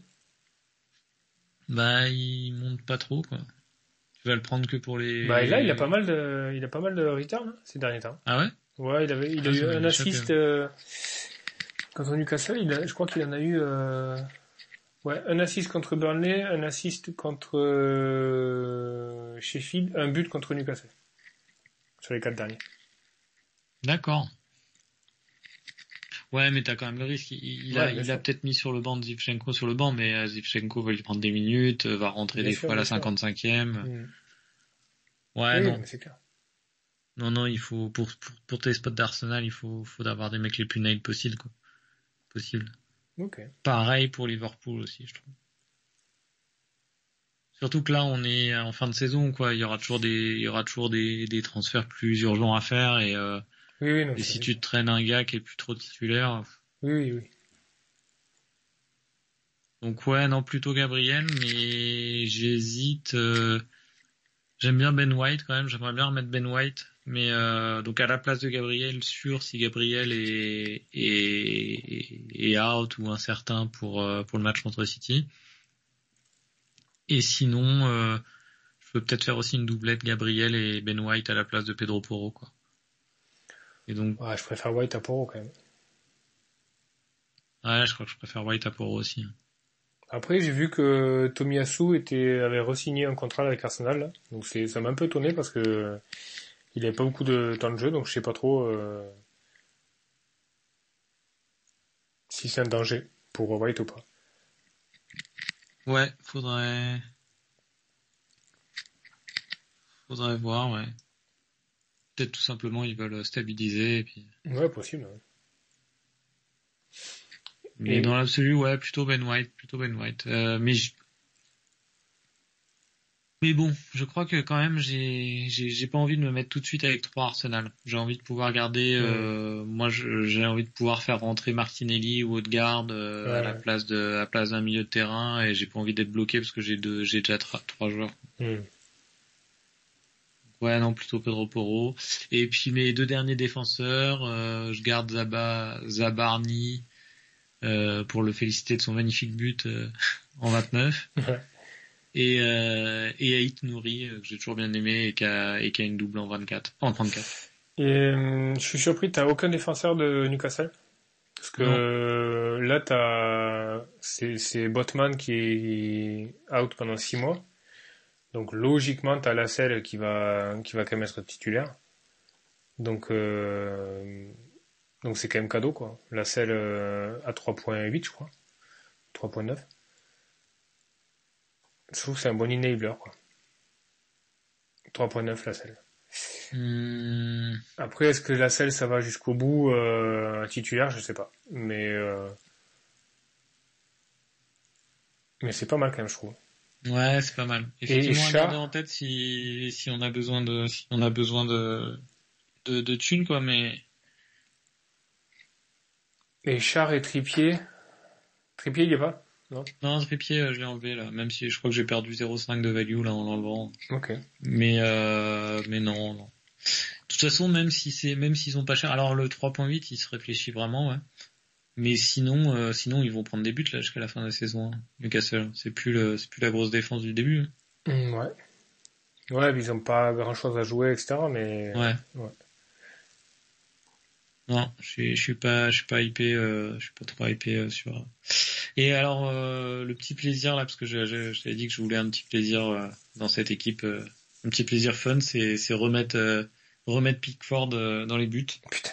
Bah, il monte pas trop, quoi. Tu vas le prendre que pour les... Bah et là, il a pas mal de, il a pas mal de return hein, ces derniers temps. Ah ouais? Ouais, il avait, il a Ah, eu ça un m'avait échappé, assist ouais. euh, contre Newcastle. Il a, je crois qu'il en a eu, euh, ouais, un assist contre Burnley, un assist contre euh, Sheffield, un but contre Newcastle sur les quatre derniers. D'accord. Ouais, mais t'as quand même le risque. Il, il a, Ouais, bien il a sûr. peut-être mis sur le banc Zivchenko sur le banc, mais euh, Zivchenko va lui prendre des minutes, euh, va rentrer Bien des sûr, fois à la bien sûr. cinquante-cinquième. Mm. Ouais, Oui, non. mais c'est clair. Non, non, il faut, pour, pour, pour tes spots d'Arsenal, il faut, faut avoir des mecs les plus nails possible, quoi. Possible. Ok. Pareil pour Liverpool aussi, je trouve. Surtout que là, on est en fin de saison, quoi. Il y aura toujours des, il y aura toujours des, des transferts plus urgents à faire et, euh, Oui, oui, non, et c'est si vrai. tu te traînes un gars qui est plus trop titulaire. Oui, oui, oui. Donc ouais, non, plutôt Gabriel, mais j'hésite, euh, j'aime bien Ben White quand même, j'aimerais bien remettre Ben White, mais euh, donc à la place de Gabriel, sûr si Gabriel est, est, est out ou incertain pour, euh, pour le match contre City. Et sinon, euh, je peux peut-être faire aussi une doublette Gabriel et Ben White à la place de Pedro Porro, quoi. Et donc, Ouais, je préfère White à Porro quand même. ouais, je crois que je préfère White à Porro aussi. Après, j'ai vu que Tomiyasu était, avait re-signé un contrat avec Arsenal, là. Donc c'est, ça m'a un peu étonné parce que il avait pas beaucoup de temps de jeu, donc je sais pas trop euh, si c'est un danger pour White ou pas. Ouais, faudrait, faudrait voir, ouais. Peut-être tout simplement ils veulent stabiliser et puis. Ouais, possible. Ouais. Mais Et dans l'absolu, ouais, plutôt Ben White, plutôt Ben White. Euh, mais je... mais bon, je crois que quand même j'ai j'ai j'ai pas envie de me mettre tout de suite avec trois Arsenal. J'ai envie de pouvoir garder. Euh, moi, je, j'ai envie de pouvoir faire rentrer Martinelli ou Odegaard euh, Ouais, à la ouais. place de à la place d'un milieu de terrain et j'ai pas envie d'être bloqué parce que j'ai deux j'ai déjà tra- trois joueurs. Hmm. Ouais, non, plutôt Pedro Porro. Et puis mes deux derniers défenseurs, euh, je garde Zaba Zabarni. Euh, pour le féliciter de son magnifique but euh, en vingt-neuf Ouais. et euh, et Aït Nouri euh, que j'ai toujours bien aimé et qui a et qui a une double en vingt-quatre en trente-quatre. Et euh, je suis surpris, t'as aucun défenseur de Newcastle? Parce que Non. euh, là, t'as, c'est, c'est Botman qui est out pendant six mois. Donc logiquement, t'as Lascelles qui va, qui va quand même être titulaire. Donc, euh, donc c'est quand même cadeau, quoi. Lascelles euh, à trois virgule huit, je crois. trois virgule neuf. Je trouve que c'est un bon enabler, quoi. trois virgule neuf Lascelles. Hum, Après, est-ce que Lascelles, ça va jusqu'au bout euh, titulaire? Je sais pas. Mais, euh, mais c'est pas mal quand même, je trouve. ouais, c'est pas mal. Et Effectivement, à Char, garder en tête si si on a besoin de si on a besoin de de, de thunes quoi, mais et Char et Trippier. Trippier, il y a pas? Non? non, Trippier, euh, je l'ai enlevé là, même si je crois que j'ai perdu zéro virgule cinq de value là en l'enlevant. Ok. Mais euh, mais non, non. De toute façon, même si c'est, même s'ils sont pas chers, alors le trois virgule huit, il se réfléchit vraiment, ouais. Mais sinon, euh, sinon ils vont prendre des buts là jusqu'à la fin de la saison. Hein. Newcastle, c'est plus le, c'est plus la grosse défense du début. Mm, ouais. Ouais, mais ils ont pas grand chose à jouer, et cetera. Mais Ouais. ouais. Non, je suis, je suis pas, je suis pas hypé, euh, je suis pas trop hypé euh, sur. Et alors euh, le petit plaisir là, parce que je, je, je t'avais dit que je voulais un petit plaisir euh, dans cette équipe, euh, un petit plaisir fun, c'est, c'est remettre, euh, remettre Pickford euh, dans les buts. Putain.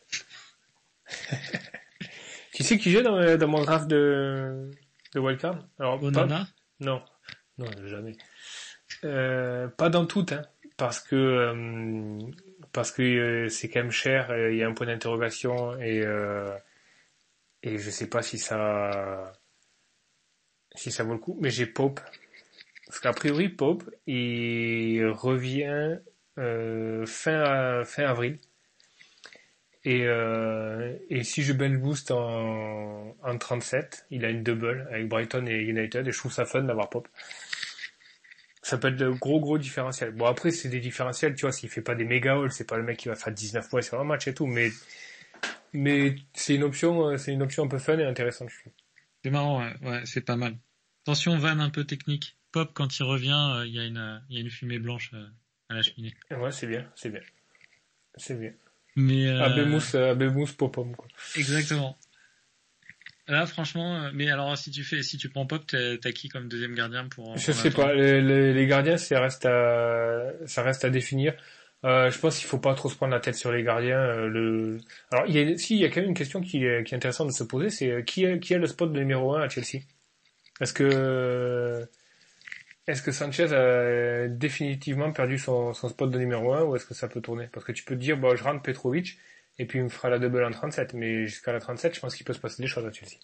Tu sais qui j'ai dans, dans mon draft de, de Wildcard? Alors, pas, Onana. non. Non, jamais. Euh, pas dans toutes, hein. Parce que, euh, parce que euh, c'est quand même cher, il euh, y a un point d'interrogation et euh, et je sais pas si ça si ça vaut le coup. Mais j'ai Pope parce qu'a priori Pope il revient euh, fin fin avril et euh, et si je ben le boost en en trente-sept, il a une double avec Brighton et United et je trouve ça fun d'avoir Pope. Ça peut être de gros gros différentiels. Bon après c'est des différentiels, tu vois, s'il fait pas des méga hauls, c'est pas le mec qui va faire dix-neuf points sur un match et tout, mais mais c'est une option, c'est une option un peu fun et intéressante, je trouve. C'est marrant, ouais, ouais, c'est pas mal. Attention, vanne un peu technique. Pop quand il revient, il euh, y a une il y a une fumée blanche euh, à la cheminée. Ouais, c'est bien, c'est bien, c'est bien. Mais euh... Abemous, Abemous Popom quoi. Exactement. Là, franchement, mais alors si tu fais, si tu prends Pop, t'as, t'as qui comme deuxième gardien pour? Je sais pas. Les, les, les gardiens, ça reste à, ça reste à définir. Euh, je pense qu'il faut pas trop se prendre la tête sur les gardiens. Euh, le, alors il y a, si il y a quand même une question qui est, qui est intéressante de se poser, c'est qui est, qui est le spot de numéro un à Chelsea? Est-ce que, est-ce que Sanchez a définitivement perdu son, son spot de numéro un ou est-ce que ça peut tourner? Parce que tu peux te dire, bon, je rentre Petrovic. Et puis il me fera la double en trente-sept, mais jusqu'à la trente-sept, je pense qu'il peut se passer des choses à Chelsea.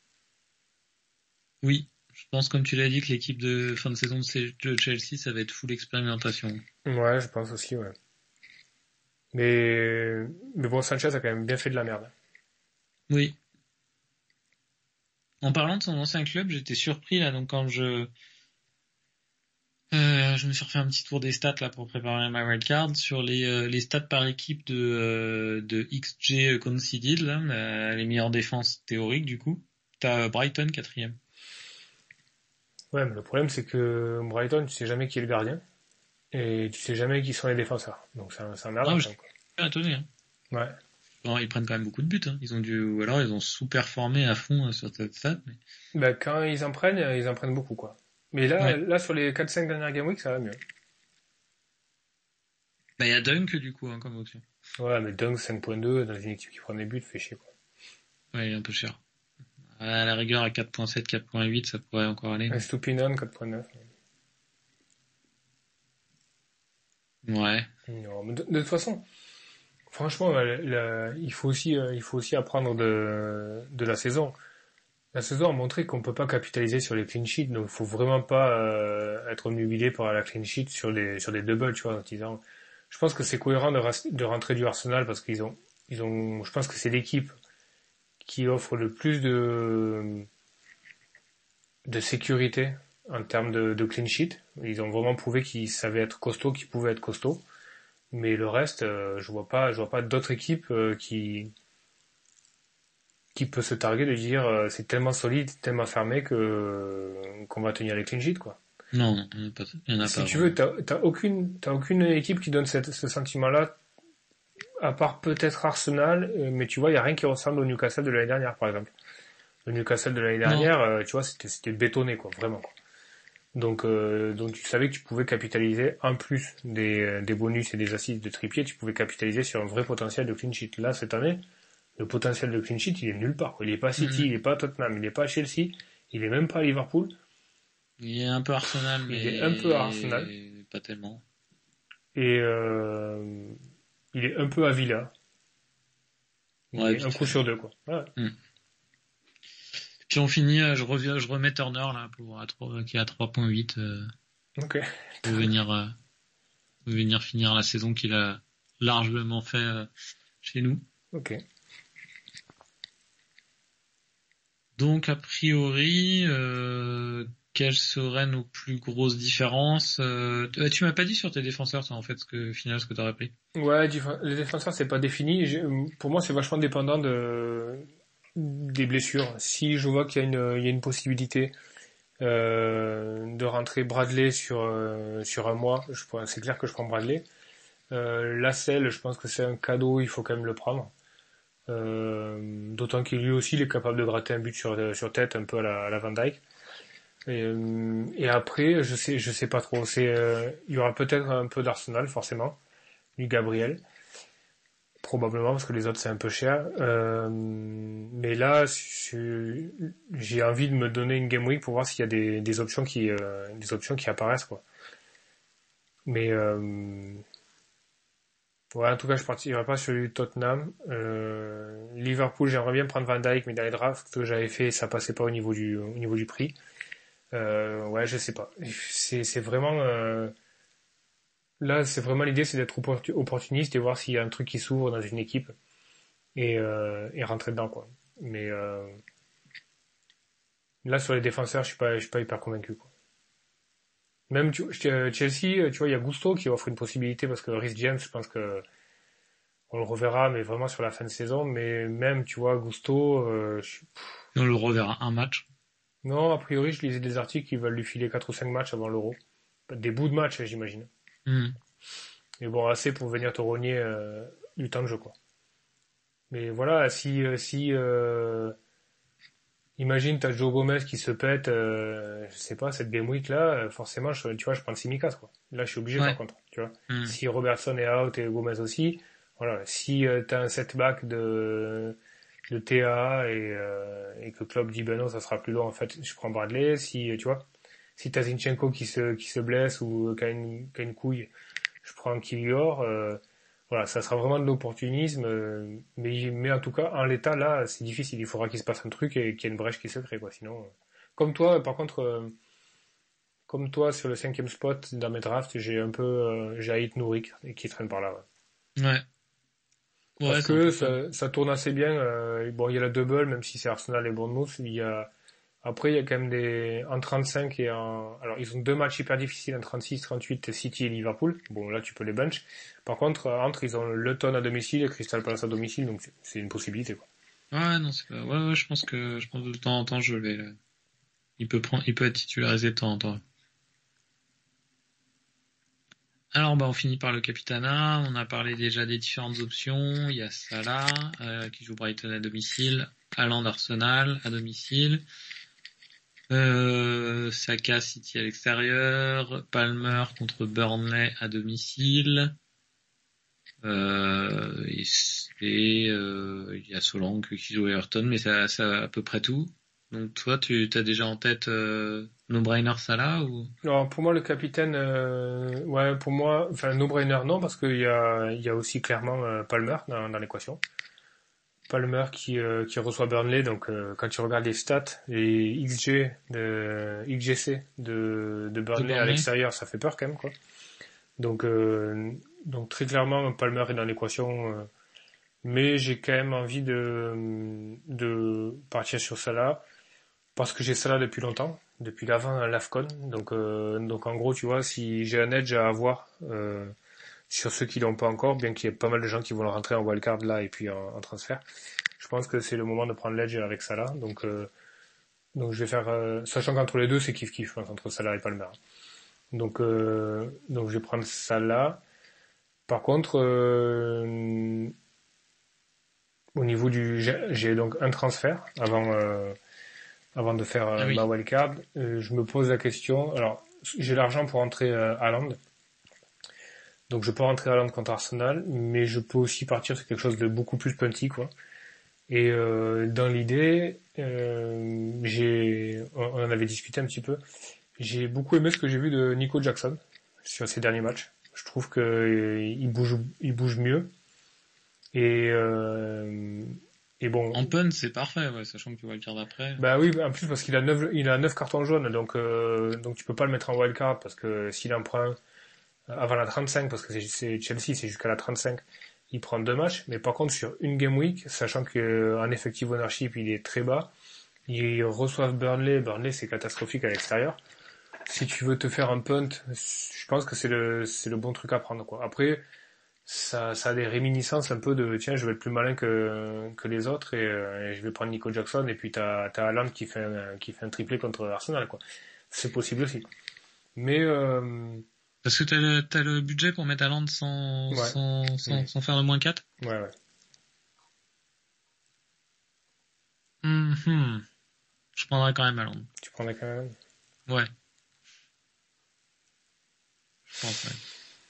Oui, je pense comme tu l'as dit que l'équipe de fin de saison de Chelsea, ça va être full expérimentation. Ouais, je pense aussi, ouais. Mais, mais bon, Sanchez a quand même bien fait de la merde. Oui. En parlant de son ancien club, j'étais surpris là, donc quand je Euh, je me suis refait un petit tour des stats là pour préparer ma wildcard sur les euh, les stats par équipe de euh, de X G conceded là, euh, les meilleures défenses théoriques du coup. T'as Brighton quatrième. Ouais, mais le problème c'est que Brighton, tu sais jamais qui est le gardien et tu sais jamais qui sont les défenseurs. Donc c'est un, c'est un merde. Non, je suis pas étonné. Hein. Ouais. Bon, ils prennent quand même beaucoup de buts. Hein. Ils ont dû, ou alors ils ont sous-performé à fond euh, sur cette stat. Mais... Bah quand ils en prennent, ils en prennent beaucoup quoi. Mais là, ouais. là sur les quatre cinq dernières game week, ça va mieux. Bah il y a Dunk du coup hein, comme option. Ouais, mais Dunk cinq virgule deux dans une équipe qui prend des buts, fait chier quoi. Ouais, il est un peu cher. À la rigueur à quatre virgule sept, quatre virgule huit, ça pourrait encore aller. Mais... Stupinan quatre virgule neuf. Ouais. Non, mais de, de toute façon, franchement, la, la, il faut aussi, euh, il faut aussi apprendre de, de la saison. La saison a montré qu'on peut pas capitaliser sur les clean sheets, donc il faut vraiment pas euh, être obnubilé par la clean sheet sur des sur des doubles, tu vois, en disant. Je pense que c'est cohérent de, de rentrer du Arsenal parce qu'ils ont ils ont. Je pense que c'est l'équipe qui offre le plus de de sécurité en termes de, de clean sheet. Ils ont vraiment prouvé qu'ils savaient être costauds, qu'ils pouvaient être costauds. Mais le reste, euh, je vois pas, je vois pas d'autres équipes euh, qui qui peut se targuer de dire euh, c'est tellement solide, tellement fermé que euh, qu'on va tenir les clean sheets quoi. Non, il y en a pas. Il y en a si pas tu veux, t'as, t'as aucune t'as aucune équipe qui donne cette, ce sentiment-là, à part peut-être Arsenal, euh, mais tu vois, il y a rien qui ressemble au Newcastle de l'année dernière par exemple. Le Newcastle de l'année dernière, euh, tu vois, c'était c'était bétonné quoi, vraiment quoi. Donc, euh, donc tu savais que tu pouvais capitaliser, en plus des, des bonus et des assists de Trippier, tu pouvais capitaliser sur un vrai potentiel de clean sheet. Là, cette année, le potentiel de clean sheet, il est nulle part. Il est pas à City, mmh. il est pas à Tottenham, il est pas à Chelsea, il est même pas à Liverpool. Il est un peu Arsenal, mais... Il est un peu à Arsenal. Pas tellement. Et euh, il est un peu à Villa. Ouais, un coup sur deux, quoi. Ouais. Mmh. Puis on finit, je reviens, je remets Turner là pour à trois, qui est à trois virgule huit. Euh, ok. Pour venir, euh, venir finir la saison qu'il a largement fait euh, chez nous. Ok. Donc a priori, euh, quelles seraient nos plus grosses différences euh, Tu m'as pas dit sur tes défenseurs, ça en fait, ce que final ce que t'aurais pris. Ouais, les défenseurs c'est pas défini. Je, pour moi, c'est vachement dépendant de des blessures. Si je vois qu'il y a une, il y a une possibilité euh, de rentrer Bradley sur euh, sur un mois, je, c'est clair que je prends Bradley. Euh, Lascelles, je pense que c'est un cadeau, il faut quand même le prendre. Euh, d'autant qu'il lui aussi il est capable de gratter un but sur sur tête, un peu à la, à la Van Dijk. Et, euh, et après, je sais je sais pas trop. C'est euh, il y aura peut-être un peu d'Arsenal forcément, du Gabriel. Probablement parce que les autres c'est un peu cher. Euh, mais là, j'ai envie de me donner une game week pour voir s'il y a des, des options qui euh, des options qui apparaissent quoi. Mais euh, Ouais, en tout cas, je partirai pas sur du Tottenham. Euh, Liverpool, j'aimerais bien prendre Van Dijk, mais dans les drafts que j'avais fait, ça passait pas au niveau du, au niveau du prix. Euh, ouais, je sais pas. C'est, c'est vraiment, euh, là, c'est vraiment l'idée, c'est d'être opportu- opportuniste et voir s'il y a un truc qui s'ouvre dans une équipe et, euh, et rentrer dedans, quoi. Mais euh, là, sur les défenseurs, je suis pas, je suis pas hyper convaincu, quoi. Même tu, je- Chelsea, tu vois, il y a Gusto qui offre une possibilité parce que Reece James, je pense que on le reverra, mais vraiment sur la fin de saison. Mais même, tu vois, Gusto, euh, je- On le reverra un match. non, a priori, je lisais des articles qui veulent lui filer quatre ou cinq matchs avant l'Euro. Des bouts de match, j'imagine. Hmm. Mais bon, assez pour venir te rogner euh, du temps de jeu, quoi. Mais voilà, si, euh, si euh, imagine, t'as Joe Gomez qui se pète, euh, je sais pas, cette game week là, euh, forcément, je, tu vois, je prends Tsimikas, quoi. Là, je suis obligé Ouais. par contre, tu vois. Hmm. Si Robertson est out et Gomez aussi, voilà. Si euh, t'as un setback de, de T A et, euh, et que Klopp dit ben non, ça sera plus long, en fait, je prends Bradley. Si, tu vois, si t'as Zinchenko qui se, qui se blesse ou qui a une, qui a une couille, je prends Kiwior. Euh, voilà, ça sera vraiment de l'opportunisme, euh, mais, mais en tout cas, en l'état, là, c'est difficile. Il faudra qu'il se passe un truc et qu'il y ait une brèche qui se crée, quoi. Sinon, euh, comme toi, par contre, euh, comme toi, sur le cinquième spot dans mes drafts, j'ai un peu, euh, j'ai Aït Nouri qui, qui traîne par là, ouais. Ouais. Ouais, Parce c'est un que peu fun. ça, ça tourne assez bien. Euh, bon, il y a la double, même si c'est Arsenal et Bournemouth. Il y a, après, il y a quand même des, en trente-cinq et en, alors, ils ont deux matchs hyper difficiles, en trente-six, trente-huit, City et Liverpool. Bon, là, tu peux les bench. Par contre, euh, entre, ils ont Luton à domicile et Crystal Palace à domicile, donc c'est c'est une possibilité, quoi. Ouais, non, c'est pas... Ouais, ouais, je pense que, je pense que de temps en temps, je vais, là. Il peut prendre, il peut être titularisé de temps en temps. Alors, bah, on finit par le Capitana. On a parlé déjà des différentes options. Il y a Salah, euh, qui joue Brighton à domicile. Haaland Arsenal à domicile. Euh, Saka City à l'extérieur. Palmer contre Burnley à domicile. Euh, et c'est, euh, il y a Solanke qui joue Everton, mais c'est c'est à peu près tout. Donc toi, tu as déjà en tête euh, no-brainer Salah ou? Alors, pour moi, le capitaine, euh, ouais, pour moi, enfin, no-brainer, non, parce qu'il y a, il y a aussi clairement euh, Palmer dans, dans l'équation. Palmer qui, euh, qui reçoit Burnley, donc euh, quand tu regardes les stats, les X G de X G C de, de De Burnley à Burnley. l'extérieur, ça fait peur quand même, quoi. Donc, euh, donc très clairement, Palmer est dans l'équation, euh, mais j'ai quand même envie de, de partir sur Salah parce que j'ai Salah depuis longtemps, depuis l'avant l'Afcon. Donc, euh, donc en gros, tu vois, si j'ai un edge à avoir euh, sur ceux qui l'ont pas encore, bien qu'il y ait pas mal de gens qui vont le rentrer en wildcard là et puis en, en transfert, je pense que c'est le moment de prendre l'edge avec Salah. Donc, euh, donc je vais faire, euh, sachant qu'entre les deux, c'est kiff kiff, je pense, entre Salah et Palmer. Donc, euh, donc je vais prendre Salah. Par contre, euh, au niveau du, j'ai j'ai donc un transfert avant, euh, avant de faire Ah euh, oui. ma wildcard. Euh, je me pose la question. Alors, j'ai l'argent pour rentrer euh, Haaland, donc je peux rentrer Haaland contre Arsenal, mais je peux aussi partir sur quelque chose de beaucoup plus punty, quoi. Et euh, dans l'idée, euh, j'ai, on on en avait discuté un petit peu. J'ai beaucoup aimé ce que j'ai vu de Nico Jackson sur ses derniers matchs. Je trouve que euh, il bouge, il bouge mieux. Et, euh, et bon, En pun, c'est parfait, ouais, sachant que tu vois le quart d'après. bah oui, en plus parce qu'il a neuf, il a neuf cartons jaunes, donc euh, donc tu peux pas le mettre en wildcard parce que s'il en prend un avant la trente-cinq, parce que c'est c'est Chelsea, c'est jusqu'à la trente-cinq, il prend deux matchs. Mais par contre sur une game week, sachant que en effective ownership il est très bas, ils reçoivent Burnley, Burnley c'est catastrophique à l'extérieur. Si tu veux te faire un punt, je pense que c'est le c'est le bon truc à prendre, quoi. Après ça, ça a des réminiscences un peu de tiens, je vais être plus malin que, que les autres et, euh, et je vais prendre Nico Jackson et puis t'as, t'as Haaland qui fait un, qui fait un triplé contre Arsenal, quoi. C'est possible aussi. Mais, euh, Parce que t'as le, t'as le budget pour mettre Haaland sans, ouais. sans, sans, Mm. sans faire le moins quatre. Ouais, ouais. Mhm. Je prendrais quand même Haaland. Tu prendrais quand même. Ouais. Je pense, ouais.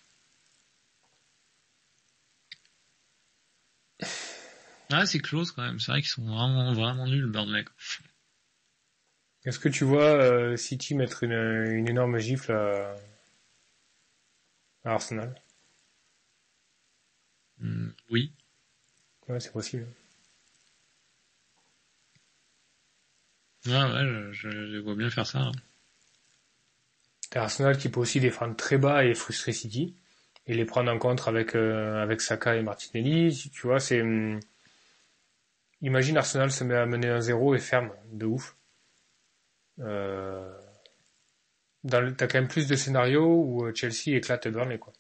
Ouais, c'est close quand même. C'est vrai qu'ils sont vraiment, vraiment nuls, Burnley, quoi. Est-ce que tu vois euh, City mettre une, une énorme gifle à, à Arsenal? oui. Ouais, c'est possible. Ouais, ouais, je, je, je vois bien faire ça. Hein. T'as Arsenal qui peut aussi défendre très bas et frustrer City et les prendre en contre avec euh, avec Saka et Martinelli. Tu vois, c'est hum, imagine Arsenal se met à mener un zéro et ferme de ouf. Euh... Dans le... T'as quand même plus de scénarios où Chelsea éclate Burnley, quoi.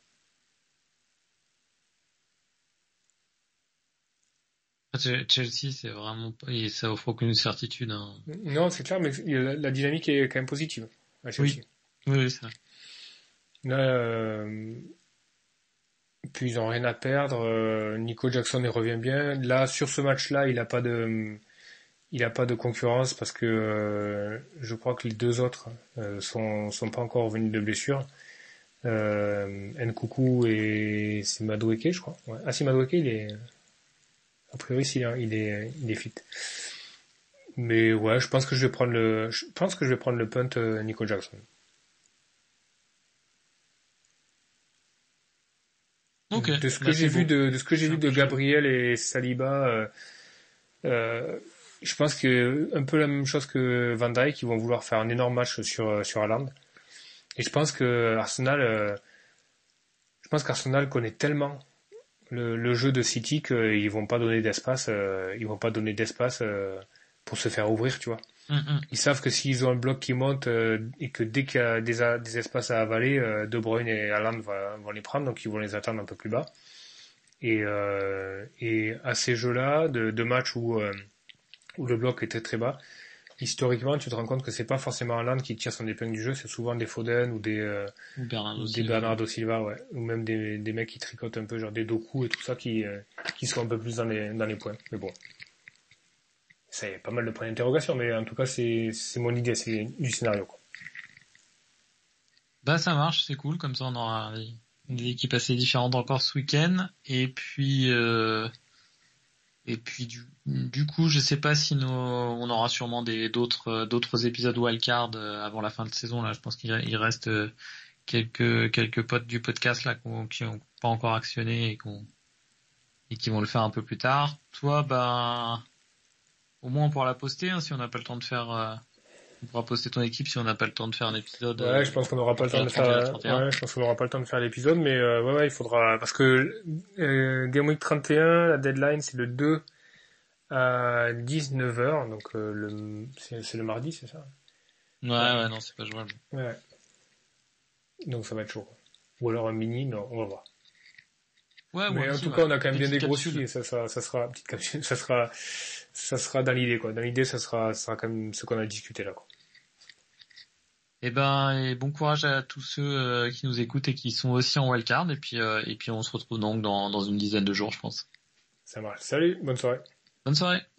Chelsea, c'est vraiment pas, et ça offre aucune certitude. Hein. Non, c'est clair, mais la, la dynamique est quand même positive à Chelsea. Oui, oui, c'est vrai. Là, euh... puis ils ont rien à perdre. Euh, Nico Jackson il revient bien. Là, sur ce match-là, il a pas de, il a pas de concurrence parce que euh, je crois que les deux autres euh, sont sont pas encore revenus de blessure. Euh, Nkoukou et c'est Madueke, je crois. Ouais. Ah si Madueke, il est a priori il est il est il est fit. Mais ouais, je pense que je vais prendre le je pense que je vais prendre le punt euh, Nico Jackson. Okay, de ce que bah j'ai vu beau. de, de ce que j'ai vu de Gabriel et Saliba, euh, euh, je pense que un peu la même chose que Van Dijk, ils vont vouloir faire un énorme match sur sur Haaland. Et je pense que Arsenal, euh, je pense qu'Arsenal connaît tellement le, le jeu de City qu'ils vont pas donner d'espace, euh, ils vont pas donner d'espace euh, pour se faire ouvrir, tu vois. Mm-hmm. Ils savent que s'ils ont un bloc qui monte euh, et que dès qu'il y a des, a, des espaces à avaler, euh, De Bruyne et Haaland va, vont les prendre, donc ils vont les attendre un peu plus bas. Et, euh, et à ces jeux-là, de, de matchs où, euh, où le bloc était très bas, historiquement, tu te rends compte que c'est pas forcément Haaland qui tire son épingle du jeu, c'est souvent des Foden ou des, euh, Ou Bernardo des Silva. Bernardo Silva, ouais, ou même des, des mecs qui tricotent un peu, genre des Doku et tout ça, qui, euh, qui sont un peu plus dans les, dans les points. Mais bon, ça y est, pas mal de points d'interrogation, mais en tout cas, c'est, c'est mon idée, c'est du scénario, quoi. Bah ça marche, c'est cool, comme ça on aura des, des équipes assez différentes encore ce week-end. Et puis euh, et puis du, du coup, je sais pas si nos, on aura sûrement des d'autres d'autres épisodes wildcard avant la fin de saison là. Je pense qu'il il reste quelques quelques potes du podcast là qui ont pas encore actionné et qu'on et qui vont le faire un peu plus tard. Toi, bah au moins on pourra la poster hein, si on n'a pas le temps de faire. Euh, On pourra poster ton équipe si on n'a pas le temps de faire un épisode. Ouais, euh, je pense qu'on n'aura pas le temps de faire. Ouais, je pense qu'on n'aura pas le temps de faire l'épisode, mais euh, ouais, ouais, il faudra parce que euh, Game Week trente et un, la deadline c'est le deux à dix-neuf heures, donc euh, le c'est, c'est le mardi, c'est ça? Ouais, ouais, ouais, non, c'est pas jouable. Ouais. Donc ça va être chaud. Ou alors un mini, non, on va voir. Ouais, mais en aussi, tout ouais. cas, on a quand même bien Petite dégrossi capsule. et ça sera, ça sera petite capsule, ça sera, ça sera dans l'idée quoi. Dans l'idée, ça sera, ça sera quand même ce qu'on a discuté là quoi. Et ben, et bon courage à tous ceux euh, qui nous écoutent et qui sont aussi en wildcard. Et puis, euh, et puis on se retrouve donc dans, dans une dizaine de jours, je pense. Ça marche. Salut, bonne soirée. Bonne soirée.